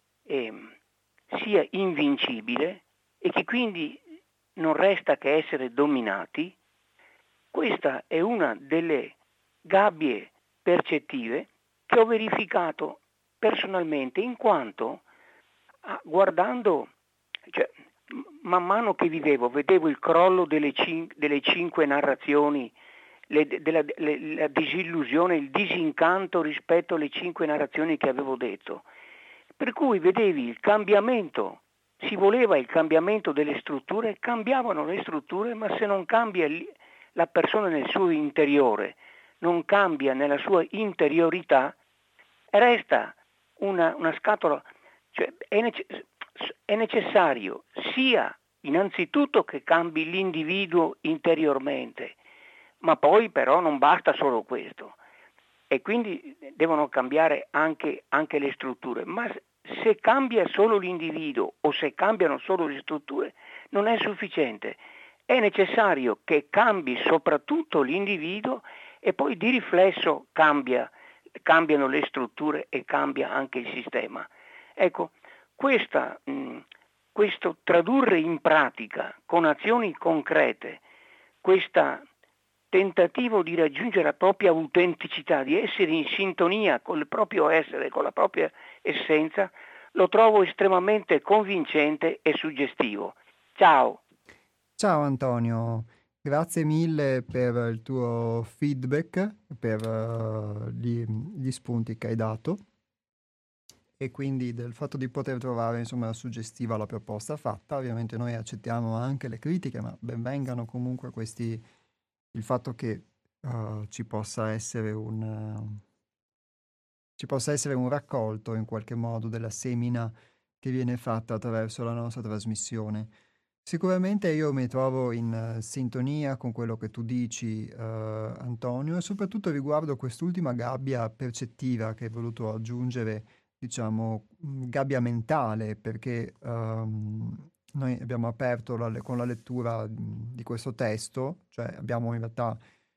sia invincibile e che quindi non resta che essere dominati, questa è una delle gabbie percettive che ho verificato personalmente, in quanto guardando, cioè, man mano che vedevo il crollo delle 5 narrazioni, la disillusione, il disincanto rispetto alle 5 narrazioni che avevo detto. Per cui vedevi il cambiamento, si voleva il cambiamento delle strutture, cambiavano le strutture, ma se non cambia la persona nel suo interiore, non cambia nella sua interiorità, resta una scatola. Cioè è necessario sia innanzitutto che cambi l'individuo interiormente, ma poi però non basta solo questo, e quindi devono cambiare anche le strutture. Ma se cambia solo l'individuo o se cambiano solo le strutture non è sufficiente, è necessario che cambi soprattutto l'individuo e poi di riflesso cambiano le strutture e cambia anche il sistema. Ecco, questo tradurre in pratica con azioni concrete questo tentativo di raggiungere la propria autenticità, di essere in sintonia con il proprio essere, con la propria essenza, lo trovo estremamente convincente e suggestivo. Ciao. Ciao Antonio, grazie mille per il tuo feedback, per gli spunti che hai dato e quindi del fatto di poter trovare insomma suggestiva la proposta fatta. Ovviamente noi accettiamo anche le critiche, ma ben vengano comunque il fatto che ci possa essere un raccolto in qualche modo della semina che viene fatta attraverso la nostra trasmissione. Sicuramente io mi trovo in sintonia con quello che tu dici, Antonio, e soprattutto riguardo quest'ultima gabbia percettiva che hai voluto aggiungere, diciamo, gabbia mentale, perché noi abbiamo aperto con la lettura di questo testo, cioè abbiamo in realtà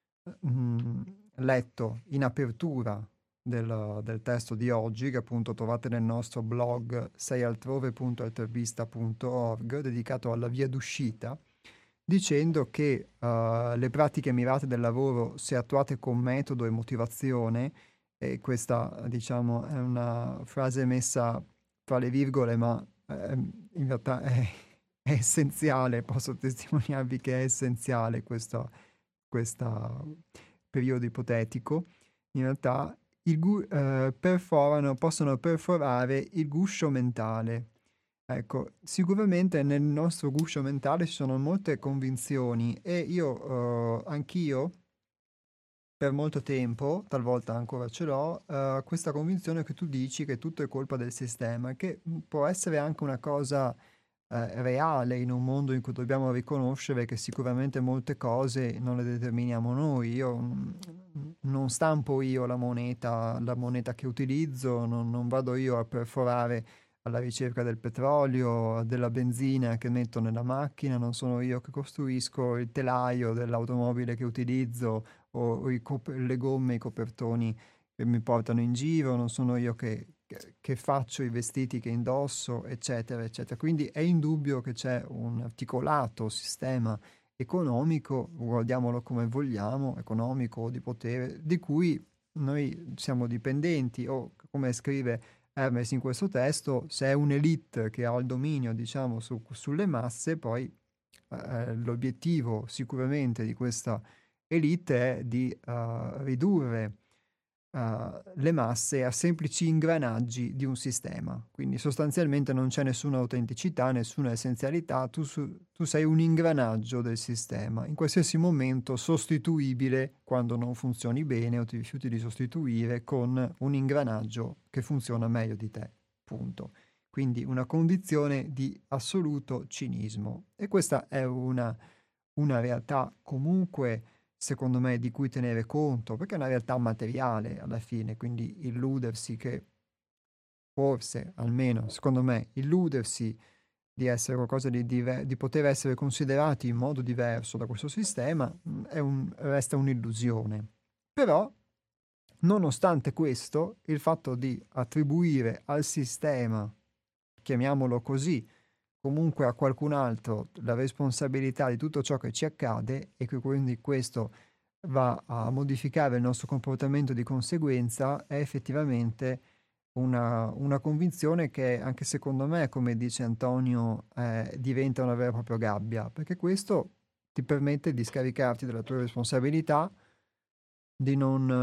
letto in apertura del testo di oggi, che appunto trovate nel nostro blog seialtrove.altervista.org, dedicato alla via d'uscita, dicendo che le pratiche mirate del lavoro, se attuate con metodo e motivazione, e questa diciamo è una frase messa tra le virgole, ma in realtà è essenziale, posso testimoniarvi che è essenziale questo periodo ipotetico. In realtà possono perforare il guscio mentale. Ecco, sicuramente nel nostro guscio mentale ci sono molte convinzioni e anch'io, per molto tempo, talvolta ancora ce l'ho, questa convinzione che tu dici che tutto è colpa del sistema, che può essere anche una cosa reale in un mondo in cui dobbiamo riconoscere che sicuramente molte cose non le determiniamo noi. Io non stampo io la moneta che utilizzo, non vado io a perforare alla ricerca del petrolio, della benzina che metto nella macchina, non sono io che costruisco il telaio dell'automobile che utilizzo o le gomme, i copertoni che mi portano in giro, non sono io che faccio i vestiti che indosso, eccetera, eccetera. Quindi è indubbio che c'è un articolato sistema economico, guardiamolo come vogliamo, economico o di potere, di cui noi siamo dipendenti o, come scrive Hermes in questo testo, se è un'elite che ha il dominio, diciamo, sulle masse, poi l'obiettivo sicuramente di questa elite è di ridurre le masse a semplici ingranaggi di un sistema. Quindi sostanzialmente non c'è nessuna autenticità, nessuna essenzialità, tu sei un ingranaggio del sistema, in qualsiasi momento sostituibile quando non funzioni bene o ti rifiuti di sostituire con un ingranaggio che funziona meglio di te. Punto. Quindi una condizione di assoluto cinismo. E questa è una realtà comunque secondo me, di cui tenere conto, perché è una realtà materiale alla fine, quindi illudersi che forse, almeno secondo me, illudersi di essere qualcosa di poter essere considerati in modo diverso da questo sistema resta un'illusione. Però, nonostante questo, il fatto di attribuire al sistema, chiamiamolo così, comunque a qualcun altro la responsabilità di tutto ciò che ci accade e che quindi questo va a modificare il nostro comportamento di conseguenza, è effettivamente una convinzione che anche secondo me, come dice Antonio, diventa una vera e propria gabbia, perché questo ti permette di scaricarti della tua responsabilità, di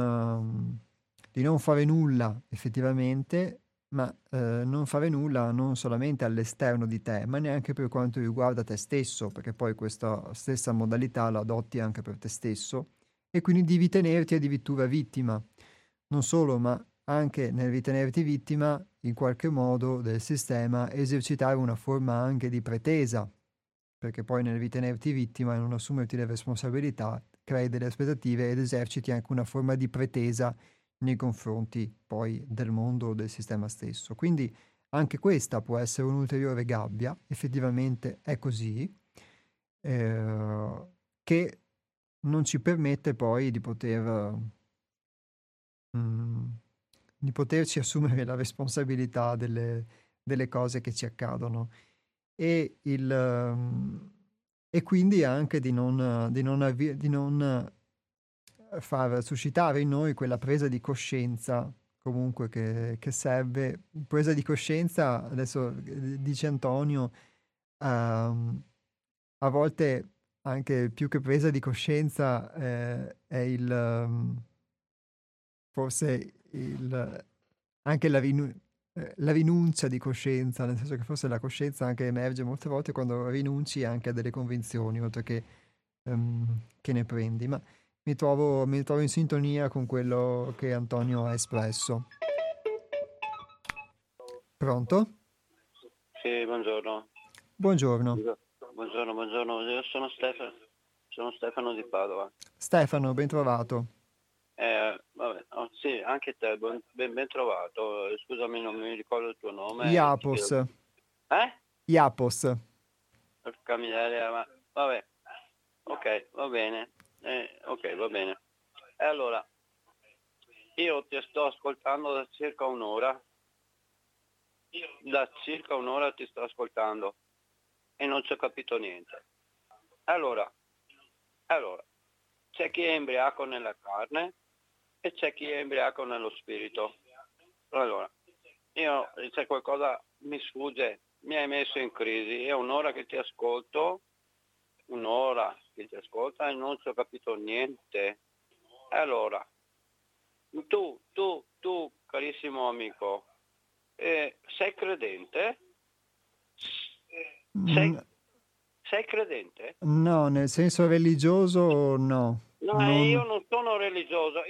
non fare nulla effettivamente, ma non fare nulla non solamente all'esterno di te, ma neanche per quanto riguarda te stesso, perché poi questa stessa modalità la adotti anche per te stesso e quindi di ritenerti addirittura vittima. Non solo, ma anche nel ritenerti vittima, in qualche modo, del sistema, esercitare una forma anche di pretesa, perché poi nel ritenerti vittima e non assumerti le responsabilità, crei delle aspettative ed eserciti anche una forma di pretesa nei confronti poi del mondo o del sistema stesso. Quindi anche questa può essere un'ulteriore gabbia, effettivamente è così, che non ci permette poi mm, di poterci assumere la responsabilità delle cose che ci accadono e quindi anche di non far suscitare in noi quella presa di coscienza comunque che serve. Presa di coscienza, adesso dice Antonio, ehm, a volte anche più che presa di coscienza è forse anche la rinuncia di coscienza, nel senso che forse la coscienza anche emerge molte volte quando rinunci anche a delle convinzioni, oltre che ne prendi. Ma mi trovo in sintonia con quello che Antonio ha espresso. Pronto? Sì, buongiorno. Buongiorno. Buongiorno, buongiorno. Io sono Stefano di Padova. Stefano, ben trovato. Vabbè, oh, sì, anche te, ben trovato. Scusami, non mi ricordo il tuo nome. Iapos. Eh? Iapos. Porca miseria, ma vabbè. Ok, va bene. Ok, va bene. E allora, io ti sto ascoltando da circa un'ora. Da circa un'ora ti sto ascoltando e non ci ho capito niente. Allora, c'è chi è embriaco nella carne e c'è chi è embriaco nello spirito. Allora, c'è qualcosa mi sfugge, mi hai messo in crisi, è un'ora che ti ascolto e non ci ho capito niente. Allora, tu, carissimo amico, sei credente? Mm, Sei credente? no, nel senso religioso no. No, io Non... non sono religioso,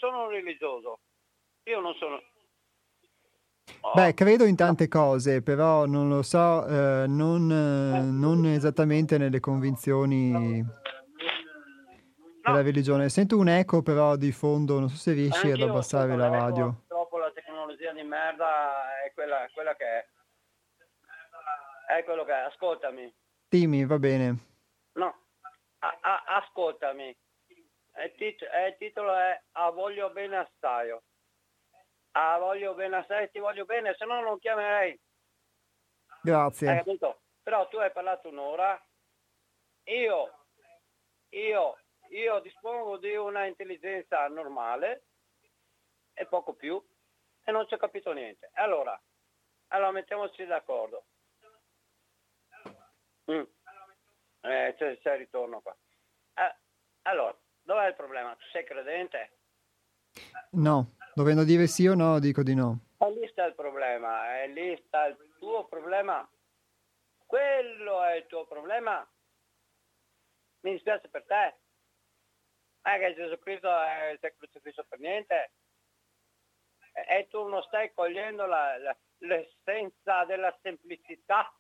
Beh, Oh, credo in no, tante cose, però non lo so, non esattamente nelle convinzioni della no, religione. Sento un eco però di fondo, non so se riesci ad anch'io abbassare sento la l'eco, radio. purtroppo la tecnologia di merda è quella che è quello che è, ascoltami, Dimmi, va bene. no, ascoltami, il titolo è A voglio bene assai, voglio bene assai, ti voglio bene, se no non chiamerei, hai Grazie. capito? Però tu hai parlato un'ora, io, io dispongo di una intelligenza normale e poco più e non ci ho capito niente. Allora mettiamoci d'accordo. C'è il ritorno qua. Allora, dov'è il problema? Tu sei credente? No, dovendo dire sì o no, dico di no. E lì sta il problema, lì sta il tuo problema. Quello è il tuo problema. Mi dispiace per te. Che Gesù Cristo si è crocifisso per niente. E tu non stai cogliendo l'essenza della semplicità.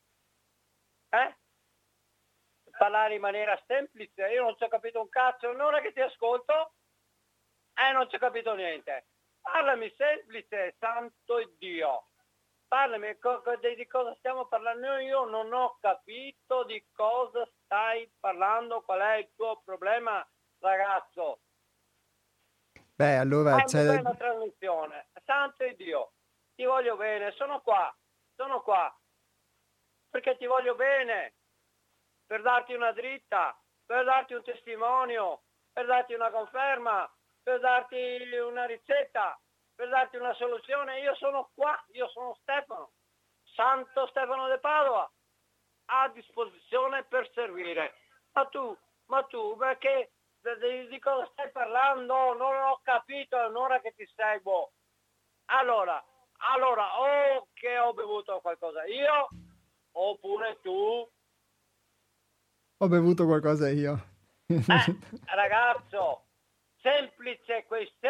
Parlare in maniera semplice, io non ci ho capito un cazzo, un'ora che ti ascolto non ci ho capito niente. Parlami semplice, santo Dio. Parlami di cosa stiamo parlando. Io non ho capito di cosa stai parlando, qual è il tuo problema, ragazzo. Beh, allora È una c'è... bella trasmissione, santo Dio, ti voglio bene, sono qua, perché ti voglio bene, per darti una dritta, per darti un testimonio, per darti una conferma, per darti una ricetta, per darti una soluzione. Io sono qua, io sono Stefano, Santo Stefano de Padova, a disposizione per servire. Ma tu, perché di cosa stai parlando? Non ho capito, è un'ora che ti seguo. Allora, o che ho bevuto qualcosa io, oppure tu. Ho bevuto qualcosa io. Ragazzo, semplice,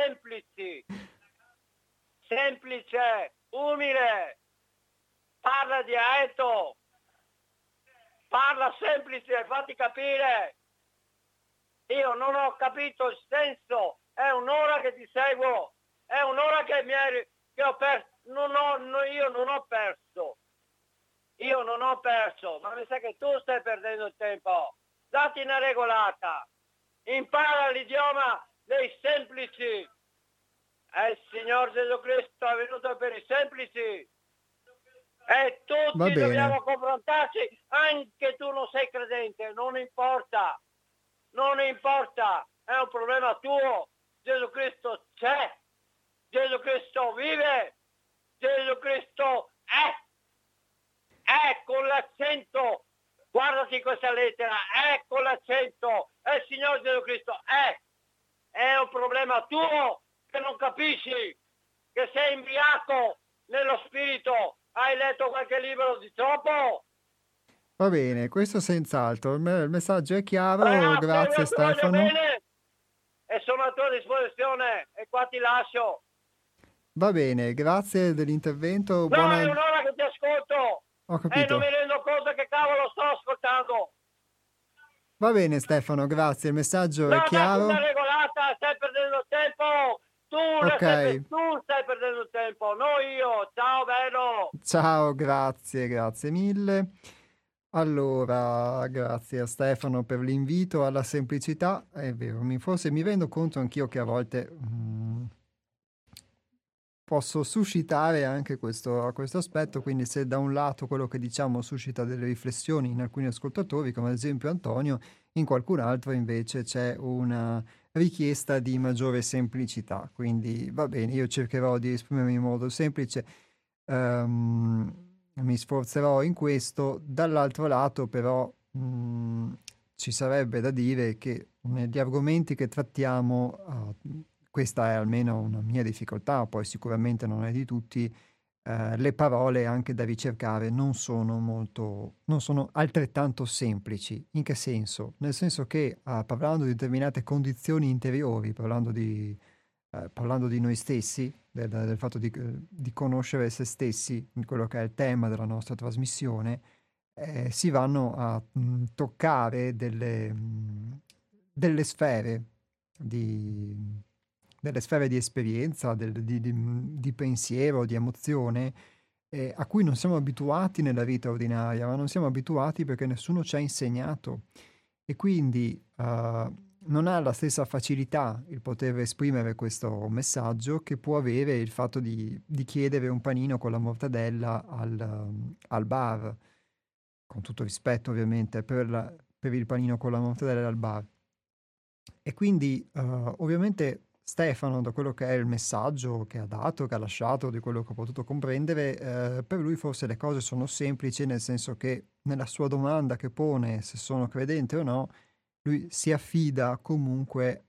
semplice, umile, parla di Aeto, parla semplice, fatti capire. Io non ho capito il senso, è un'ora che ti seguo, è un'ora che che ho perso, io non ho perso, ma mi sa che tu stai perdendo il tempo. Dati una regolata, impara l'idioma dei semplici. Il Signor Gesù Cristo è venuto per i semplici. E Va tutti bene. dobbiamo confrontarci, anche tu non sei credente, non importa, è un problema tuo. Gesù Cristo c'è, Gesù Cristo vive, Gesù Cristo è con l'accento, guardati questa lettera, è con l'accento, è il Signore Gesù Cristo, è un problema tuo che non capisci, che sei imbriaco nello spirito, hai letto qualche libro di troppo? Va bene, questo senz'altro. Il messaggio è chiaro, Ragazzi, grazie io ti voglio Stefano. bene e sono a tua disposizione e qua ti lascio. Va bene, grazie dell'intervento. No, Buona... è un'ora che ti ascolto Ho e non capito. mi rendo conto che cavolo sto ascoltando. Va bene Stefano, grazie. Il messaggio No, è datti una chiaro. regolata, stai perdendo tempo. Ok, Tu stai perdendo tempo, non io. Ciao, bello. ciao, grazie mille. Allora, grazie a Stefano per l'invito alla semplicità. È vero, forse mi rendo conto anch'io che a volte posso suscitare anche questo aspetto, quindi se da un lato quello che diciamo suscita delle riflessioni in alcuni ascoltatori, come ad esempio Antonio, in qualcun altro invece c'è una richiesta di maggiore semplicità. Quindi va bene, io cercherò di esprimermi in modo semplice, mi sforzerò in questo. Dall'altro lato però ci sarebbe da dire che negli argomenti che trattiamo, questa è almeno una mia difficoltà, poi sicuramente non è di tutti, le parole anche da ricercare non sono altrettanto semplici. In che senso? Nel senso che parlando di determinate condizioni interiori, parlando di noi stessi, del fatto di conoscere se stessi, in quello che è il tema della nostra trasmissione, si vanno a toccare delle sfere di, delle sfere di esperienza, di pensiero, di emozione, a cui non siamo abituati nella vita ordinaria, ma non siamo abituati perché nessuno ci ha insegnato. E quindi non ha la stessa facilità il poter esprimere questo messaggio che può avere il fatto di chiedere un panino con la mortadella al bar, con tutto rispetto ovviamente per il panino con la mortadella al bar. E quindi ovviamente Stefano, da quello che è il messaggio che ha dato, che ha lasciato, di quello che ho potuto comprendere, per lui forse le cose sono semplici, nel senso che nella sua domanda che pone se sono credente o no, lui si affida comunque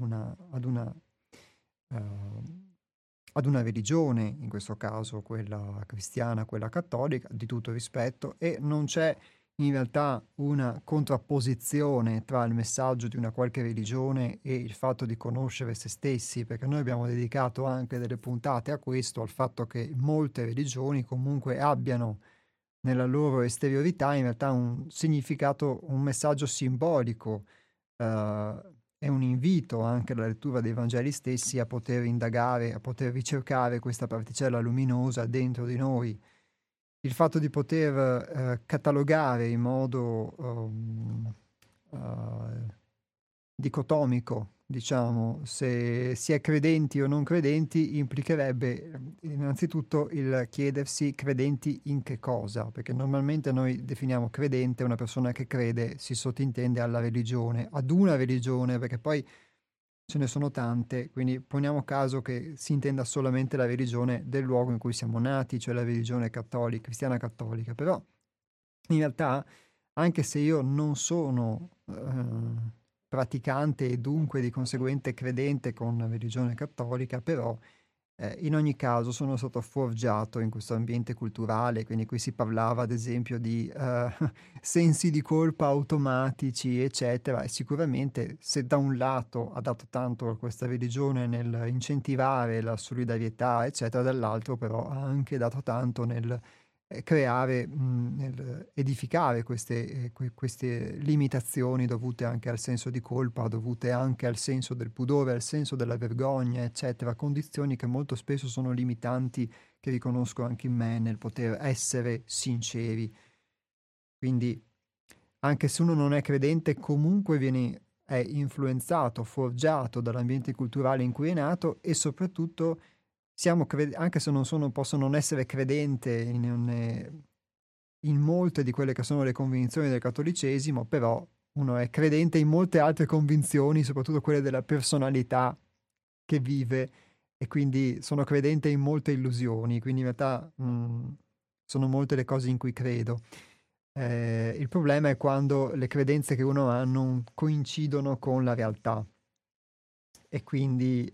ad una religione, in questo caso quella cristiana, quella cattolica, di tutto rispetto, e non c'è in realtà una contrapposizione tra il messaggio di una qualche religione e il fatto di conoscere se stessi, perché noi abbiamo dedicato anche delle puntate a questo, al fatto che molte religioni comunque abbiano nella loro esteriorità in realtà un significato, un messaggio simbolico, è un invito anche alla lettura dei Vangeli stessi a poter indagare, a poter ricercare questa particella luminosa dentro di noi. Il fatto di poter catalogare in modo dicotomico, diciamo, se si è credenti o non credenti, implicherebbe innanzitutto il chiedersi credenti in che cosa, perché normalmente noi definiamo credente una persona che crede, si sottintende alla religione, ad una religione, perché poi ce ne sono tante, quindi poniamo caso che si intenda solamente la religione del luogo in cui siamo nati, cioè la religione cattolica, cristiana cattolica, però in realtà anche se io non sono praticante e dunque di conseguente credente con la religione cattolica, però in ogni caso sono stato forgiato in questo ambiente culturale, quindi qui si parlava ad esempio di sensi di colpa automatici, eccetera, e sicuramente se da un lato ha dato tanto a questa religione nel incentivare la solidarietà, eccetera, dall'altro però ha anche dato tanto nel creare, nel edificare queste limitazioni dovute anche al senso di colpa, dovute anche al senso del pudore, al senso della vergogna, eccetera, condizioni che molto spesso sono limitanti, che riconosco anche in me nel poter essere sinceri. Quindi anche se uno non è credente, comunque è influenzato, forgiato dall'ambiente culturale in cui è nato e soprattutto anche se posso non essere credente in molte di quelle che sono le convinzioni del cattolicesimo, però uno è credente in molte altre convinzioni, soprattutto quelle della personalità che vive, e quindi sono credente in molte illusioni, quindi in realtà sono molte le cose in cui credo. Il problema è quando le credenze che uno ha non coincidono con la realtà, e quindi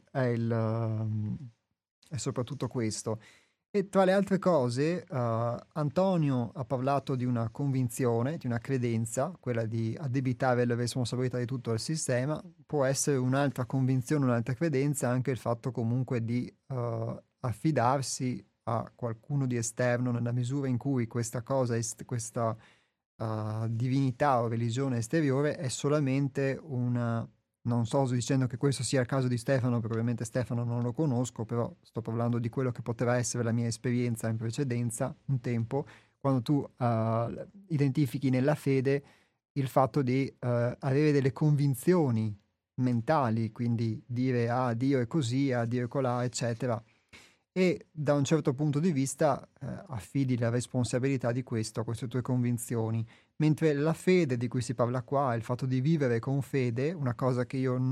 è soprattutto questo. E tra le altre cose, Antonio ha parlato di una convinzione, di una credenza, quella di addebitare la responsabilità di tutto al sistema. Può essere un'altra convinzione, un'altra credenza, anche il fatto comunque di affidarsi a qualcuno di esterno nella misura in cui questa cosa, questa divinità o religione esteriore è solamente una... Non sto dicendo che questo sia il caso di Stefano, perché ovviamente Stefano non lo conosco, però sto parlando di quello che poteva essere la mia esperienza in precedenza, un tempo, quando tu identifichi nella fede il fatto di avere delle convinzioni mentali, quindi dire ah, Dio è così, ah, Dio è colà, eccetera. e da un certo punto di vista affidi la responsabilità di questo a queste tue convinzioni, mentre la fede di cui si parla qua, il fatto di vivere con fede, una cosa che io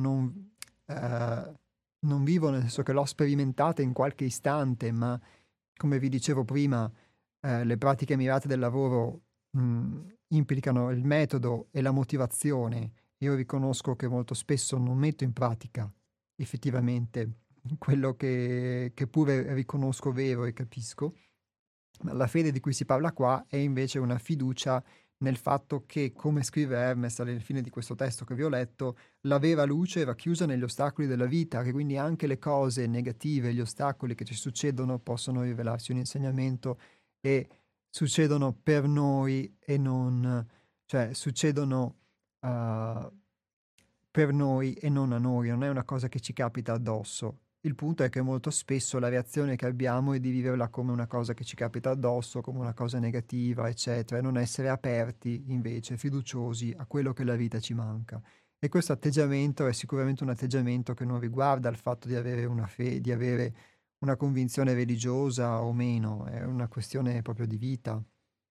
non vivo, nel senso che l'ho sperimentata in qualche istante, ma come vi dicevo prima, le pratiche mirate del lavoro implicano il metodo e la motivazione. Io riconosco che molto spesso non metto in pratica effettivamente quello che pure riconosco vero e capisco. Ma la fede di cui si parla qua è invece una fiducia nel fatto che, come scrive Hermes alla fine di questo testo che vi ho letto, la vera luce è racchiusa negli ostacoli della vita, che quindi anche le cose negative, gli ostacoli che ci succedono possono rivelarsi un insegnamento e succedono per noi e non, cioè succedono per noi e non a noi, non è una cosa che ci capita addosso. Il punto è che molto spesso la reazione che abbiamo è di viverla come una cosa che ci capita addosso, come una cosa negativa, eccetera, e non essere aperti invece, fiduciosi a quello che la vita ci manca. E questo atteggiamento è sicuramente un atteggiamento che non riguarda il fatto di avere una fede, di avere una convinzione religiosa o meno, è una questione proprio di vita.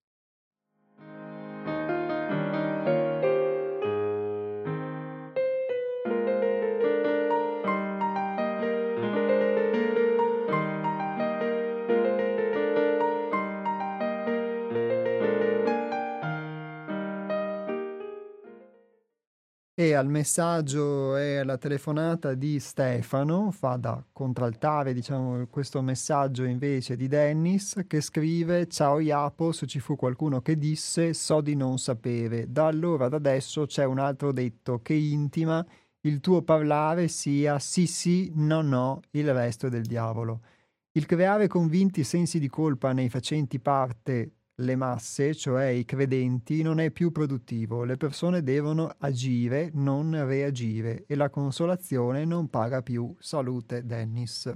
E al messaggio e alla telefonata di Stefano fa da contraltare, diciamo, questo messaggio invece di Dennis che scrive: Ciao Iapos, ci fu qualcuno che disse so di non sapere. Da allora ad adesso c'è un altro detto che intima il tuo parlare sia sì sì, no no, il resto è del diavolo. Il creare convinti sensi di colpa nei facenti parte le masse, cioè i credenti, non è più produttivo. Le persone devono agire, non reagire, e la consolazione non paga più. Salute, Dennis.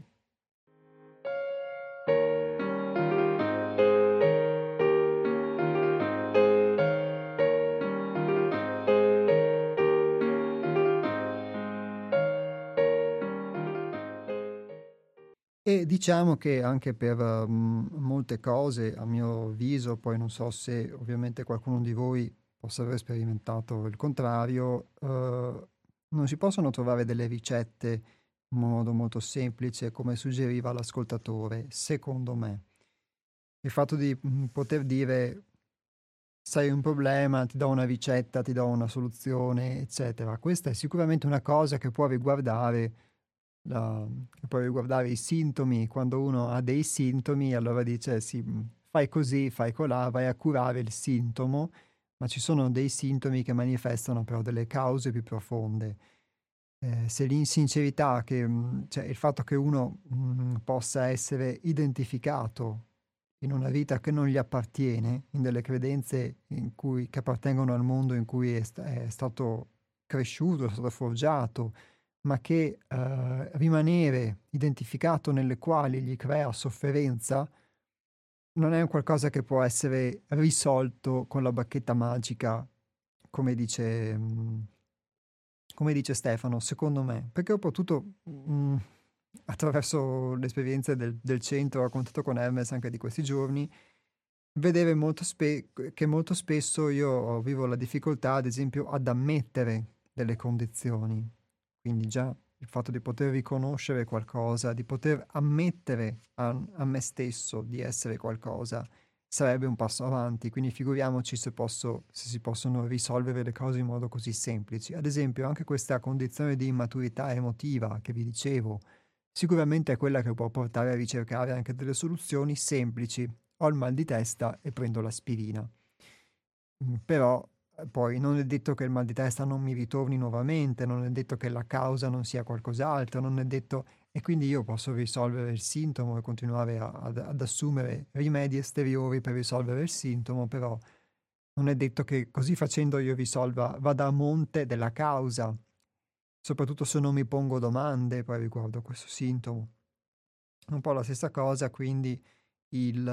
E diciamo che anche per molte cose, a mio avviso, poi non so se ovviamente qualcuno di voi possa aver sperimentato il contrario, non si possono trovare delle ricette in modo molto semplice come suggeriva l'ascoltatore, secondo me. Il fatto di poter dire sai un problema, ti do una ricetta, ti do una soluzione, eccetera. Questa è sicuramente una cosa che può riguardare i sintomi. Quando uno ha dei sintomi, allora dice sì, fai così, fai colà, vai a curare il sintomo, ma ci sono dei sintomi che manifestano però delle cause più profonde. Se l'insincerità, cioè il fatto che uno possa essere identificato in una vita che non gli appartiene, in delle credenze che appartengono al mondo in cui è stato cresciuto, è stato forgiato, ma che rimanere identificato nelle quali gli crea sofferenza non è un qualcosa che può essere risolto con la bacchetta magica, come dice, come dice Stefano, secondo me, perché ho potuto, attraverso le esperienze del centro raccontato con Hermes anche di questi giorni, vedere che molto spesso io vivo la difficoltà, ad esempio, ad ammettere delle condizioni. Quindi già il fatto di poter riconoscere qualcosa, di poter ammettere a me stesso di essere qualcosa, sarebbe un passo avanti. Quindi figuriamoci se si possono risolvere le cose in modo così semplice. Ad esempio, anche questa condizione di immaturità emotiva che vi dicevo, sicuramente è quella che può portare a ricercare anche delle soluzioni semplici. Ho il mal di testa e prendo l'aspirina. Però poi non è detto che il mal di testa non mi ritorni nuovamente, non è detto che la causa non sia qualcos'altro, non è detto... E quindi io posso risolvere il sintomo e continuare ad assumere rimedi esteriori per risolvere il sintomo, però non è detto che così facendo io vada a monte della causa, soprattutto se non mi pongo domande poi riguardo a questo sintomo. Un po' la stessa cosa, quindi il,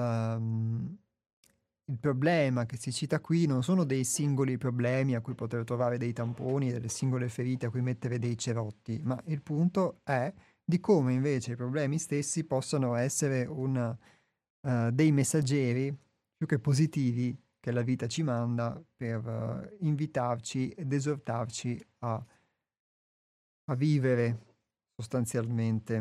il problema che si cita qui non sono dei singoli problemi a cui poter trovare dei tamponi, delle singole ferite a cui mettere dei cerotti, ma il punto è di come invece i problemi stessi possano essere dei messaggeri più che positivi che la vita ci manda per invitarci ed esortarci a vivere sostanzialmente.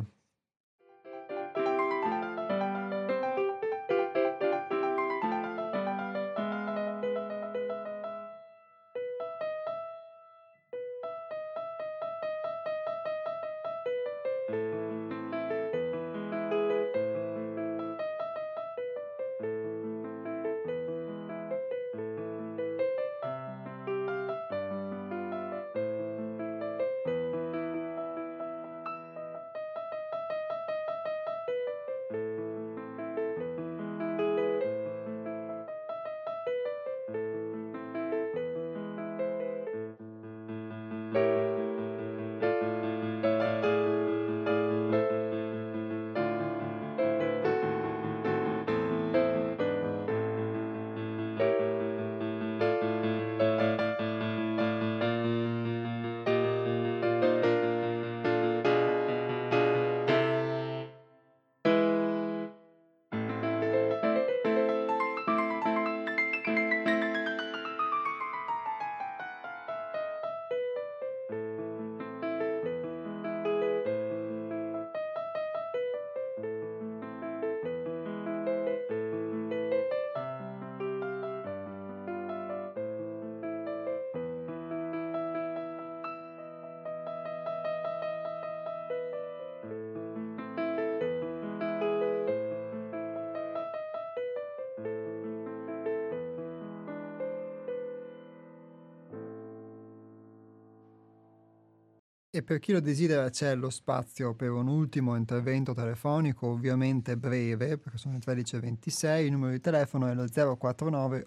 E per chi lo desidera c'è lo spazio per un ultimo intervento telefonico, ovviamente breve, perché sono le 13:26, il numero di telefono è lo 049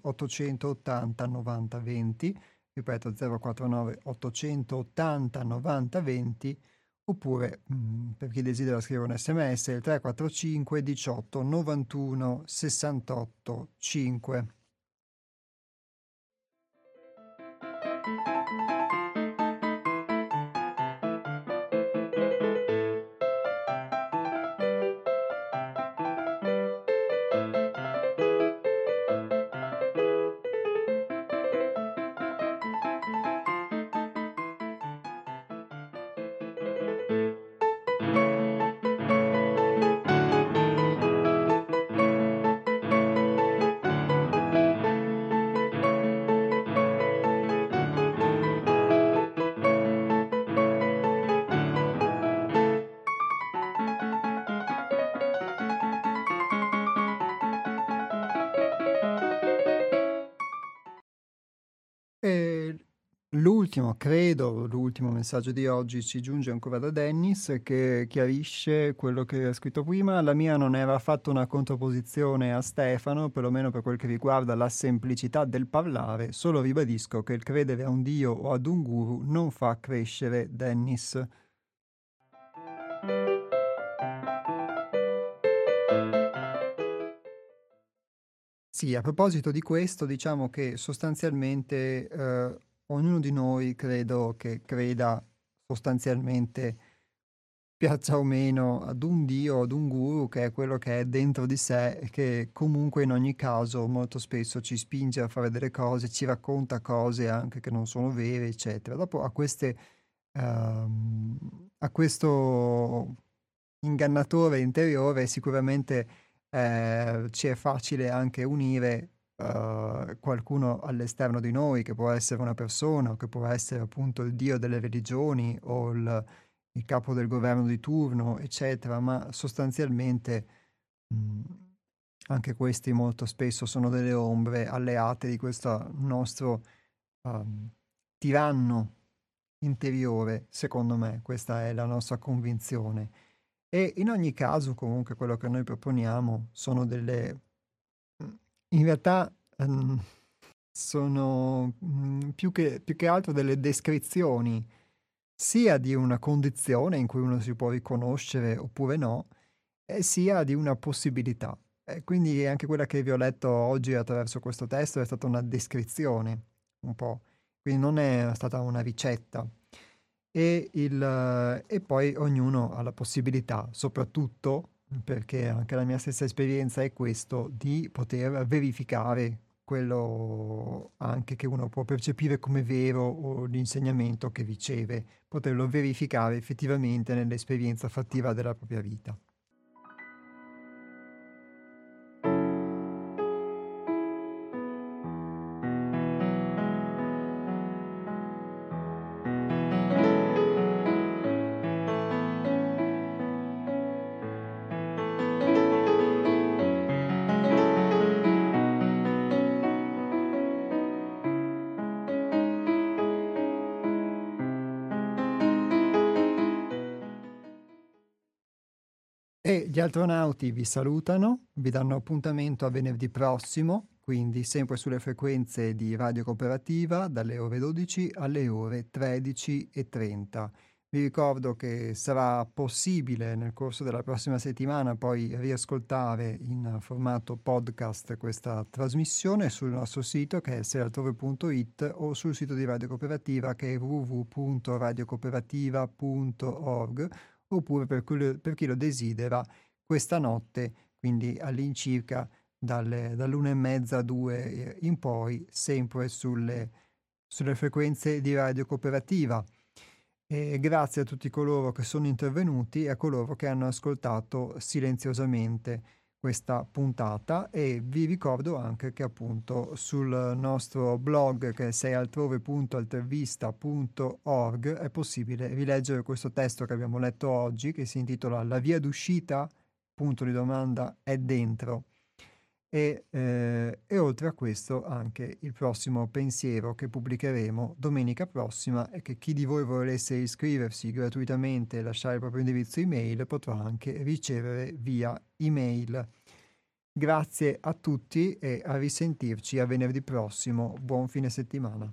880 90 20, ripeto 049 880 90 20, oppure per chi desidera scrivere un sms il 345 18 91 68 5. E l'ultimo messaggio di oggi ci giunge ancora da Dennis che chiarisce quello che ha scritto prima. La mia non era affatto una contrapposizione a Stefano, perlomeno per quel che riguarda la semplicità del parlare, solo ribadisco che il credere a un dio o ad un guru non fa crescere Dennis. Sì, a proposito di questo, diciamo che sostanzialmente ognuno di noi credo che creda sostanzialmente, piaccia o meno, ad un dio, ad un guru, che è quello che è dentro di sé e che comunque in ogni caso molto spesso ci spinge a fare delle cose, ci racconta cose anche che non sono vere, eccetera. Dopo a questo ingannatore interiore sicuramente ci è facile anche unire qualcuno all'esterno di noi, che può essere una persona, o che può essere appunto il dio delle religioni o il capo del governo di turno, eccetera, ma sostanzialmente mh, anche questi molto spesso sono delle ombre alleate di questo nostro ehm, tiranno interiore, secondo me, questa è la nostra convinzione. E in ogni caso, comunque, quello che noi proponiamo sono in realtà sono più che altro delle descrizioni sia di una condizione in cui uno si può riconoscere oppure no, e sia di una possibilità. E quindi anche quella che vi ho letto oggi attraverso questo testo è stata una descrizione, un po', quindi non è stata una ricetta. e poi ognuno ha la possibilità, soprattutto perché anche la mia stessa esperienza è questo, di poter verificare quello anche che uno può percepire come vero o l'insegnamento che riceve, poterlo verificare effettivamente nell'esperienza fattiva della propria vita. E gli astronauti vi salutano, vi danno appuntamento a venerdì prossimo, quindi sempre sulle frequenze di Radio Cooperativa dalle ore 12 alle ore 13:30. Vi ricordo che sarà possibile nel corso della prossima settimana poi riascoltare in formato podcast questa trasmissione sul nostro sito che è esserealtrove.it o sul sito di Radio Cooperativa che è www.radiocooperativa.org, oppure per chi lo desidera questa notte, quindi all'incirca dall'1:30 a 2 in poi, sempre sulle frequenze di Radio Cooperativa. E grazie a tutti coloro che sono intervenuti e a coloro che hanno ascoltato silenziosamente questa puntata, e vi ricordo anche che appunto sul nostro blog che è seialtrove.altervista.org è possibile rileggere questo testo che abbiamo letto oggi, che si intitola La via d'uscita? Punto di domanda è dentro. E oltre a questo anche il prossimo pensiero che pubblicheremo domenica prossima, e che chi di voi volesse iscriversi gratuitamente e lasciare il proprio indirizzo email potrà anche ricevere via email. Grazie a tutti e a risentirci a venerdì prossimo. Buon fine settimana.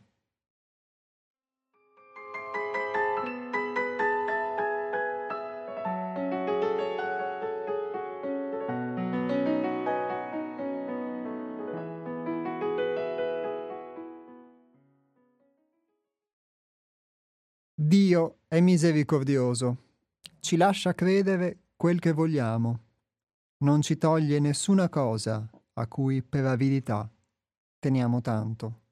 Dio è misericordioso, ci lascia credere quel che vogliamo, non ci toglie nessuna cosa a cui per avidità teniamo tanto.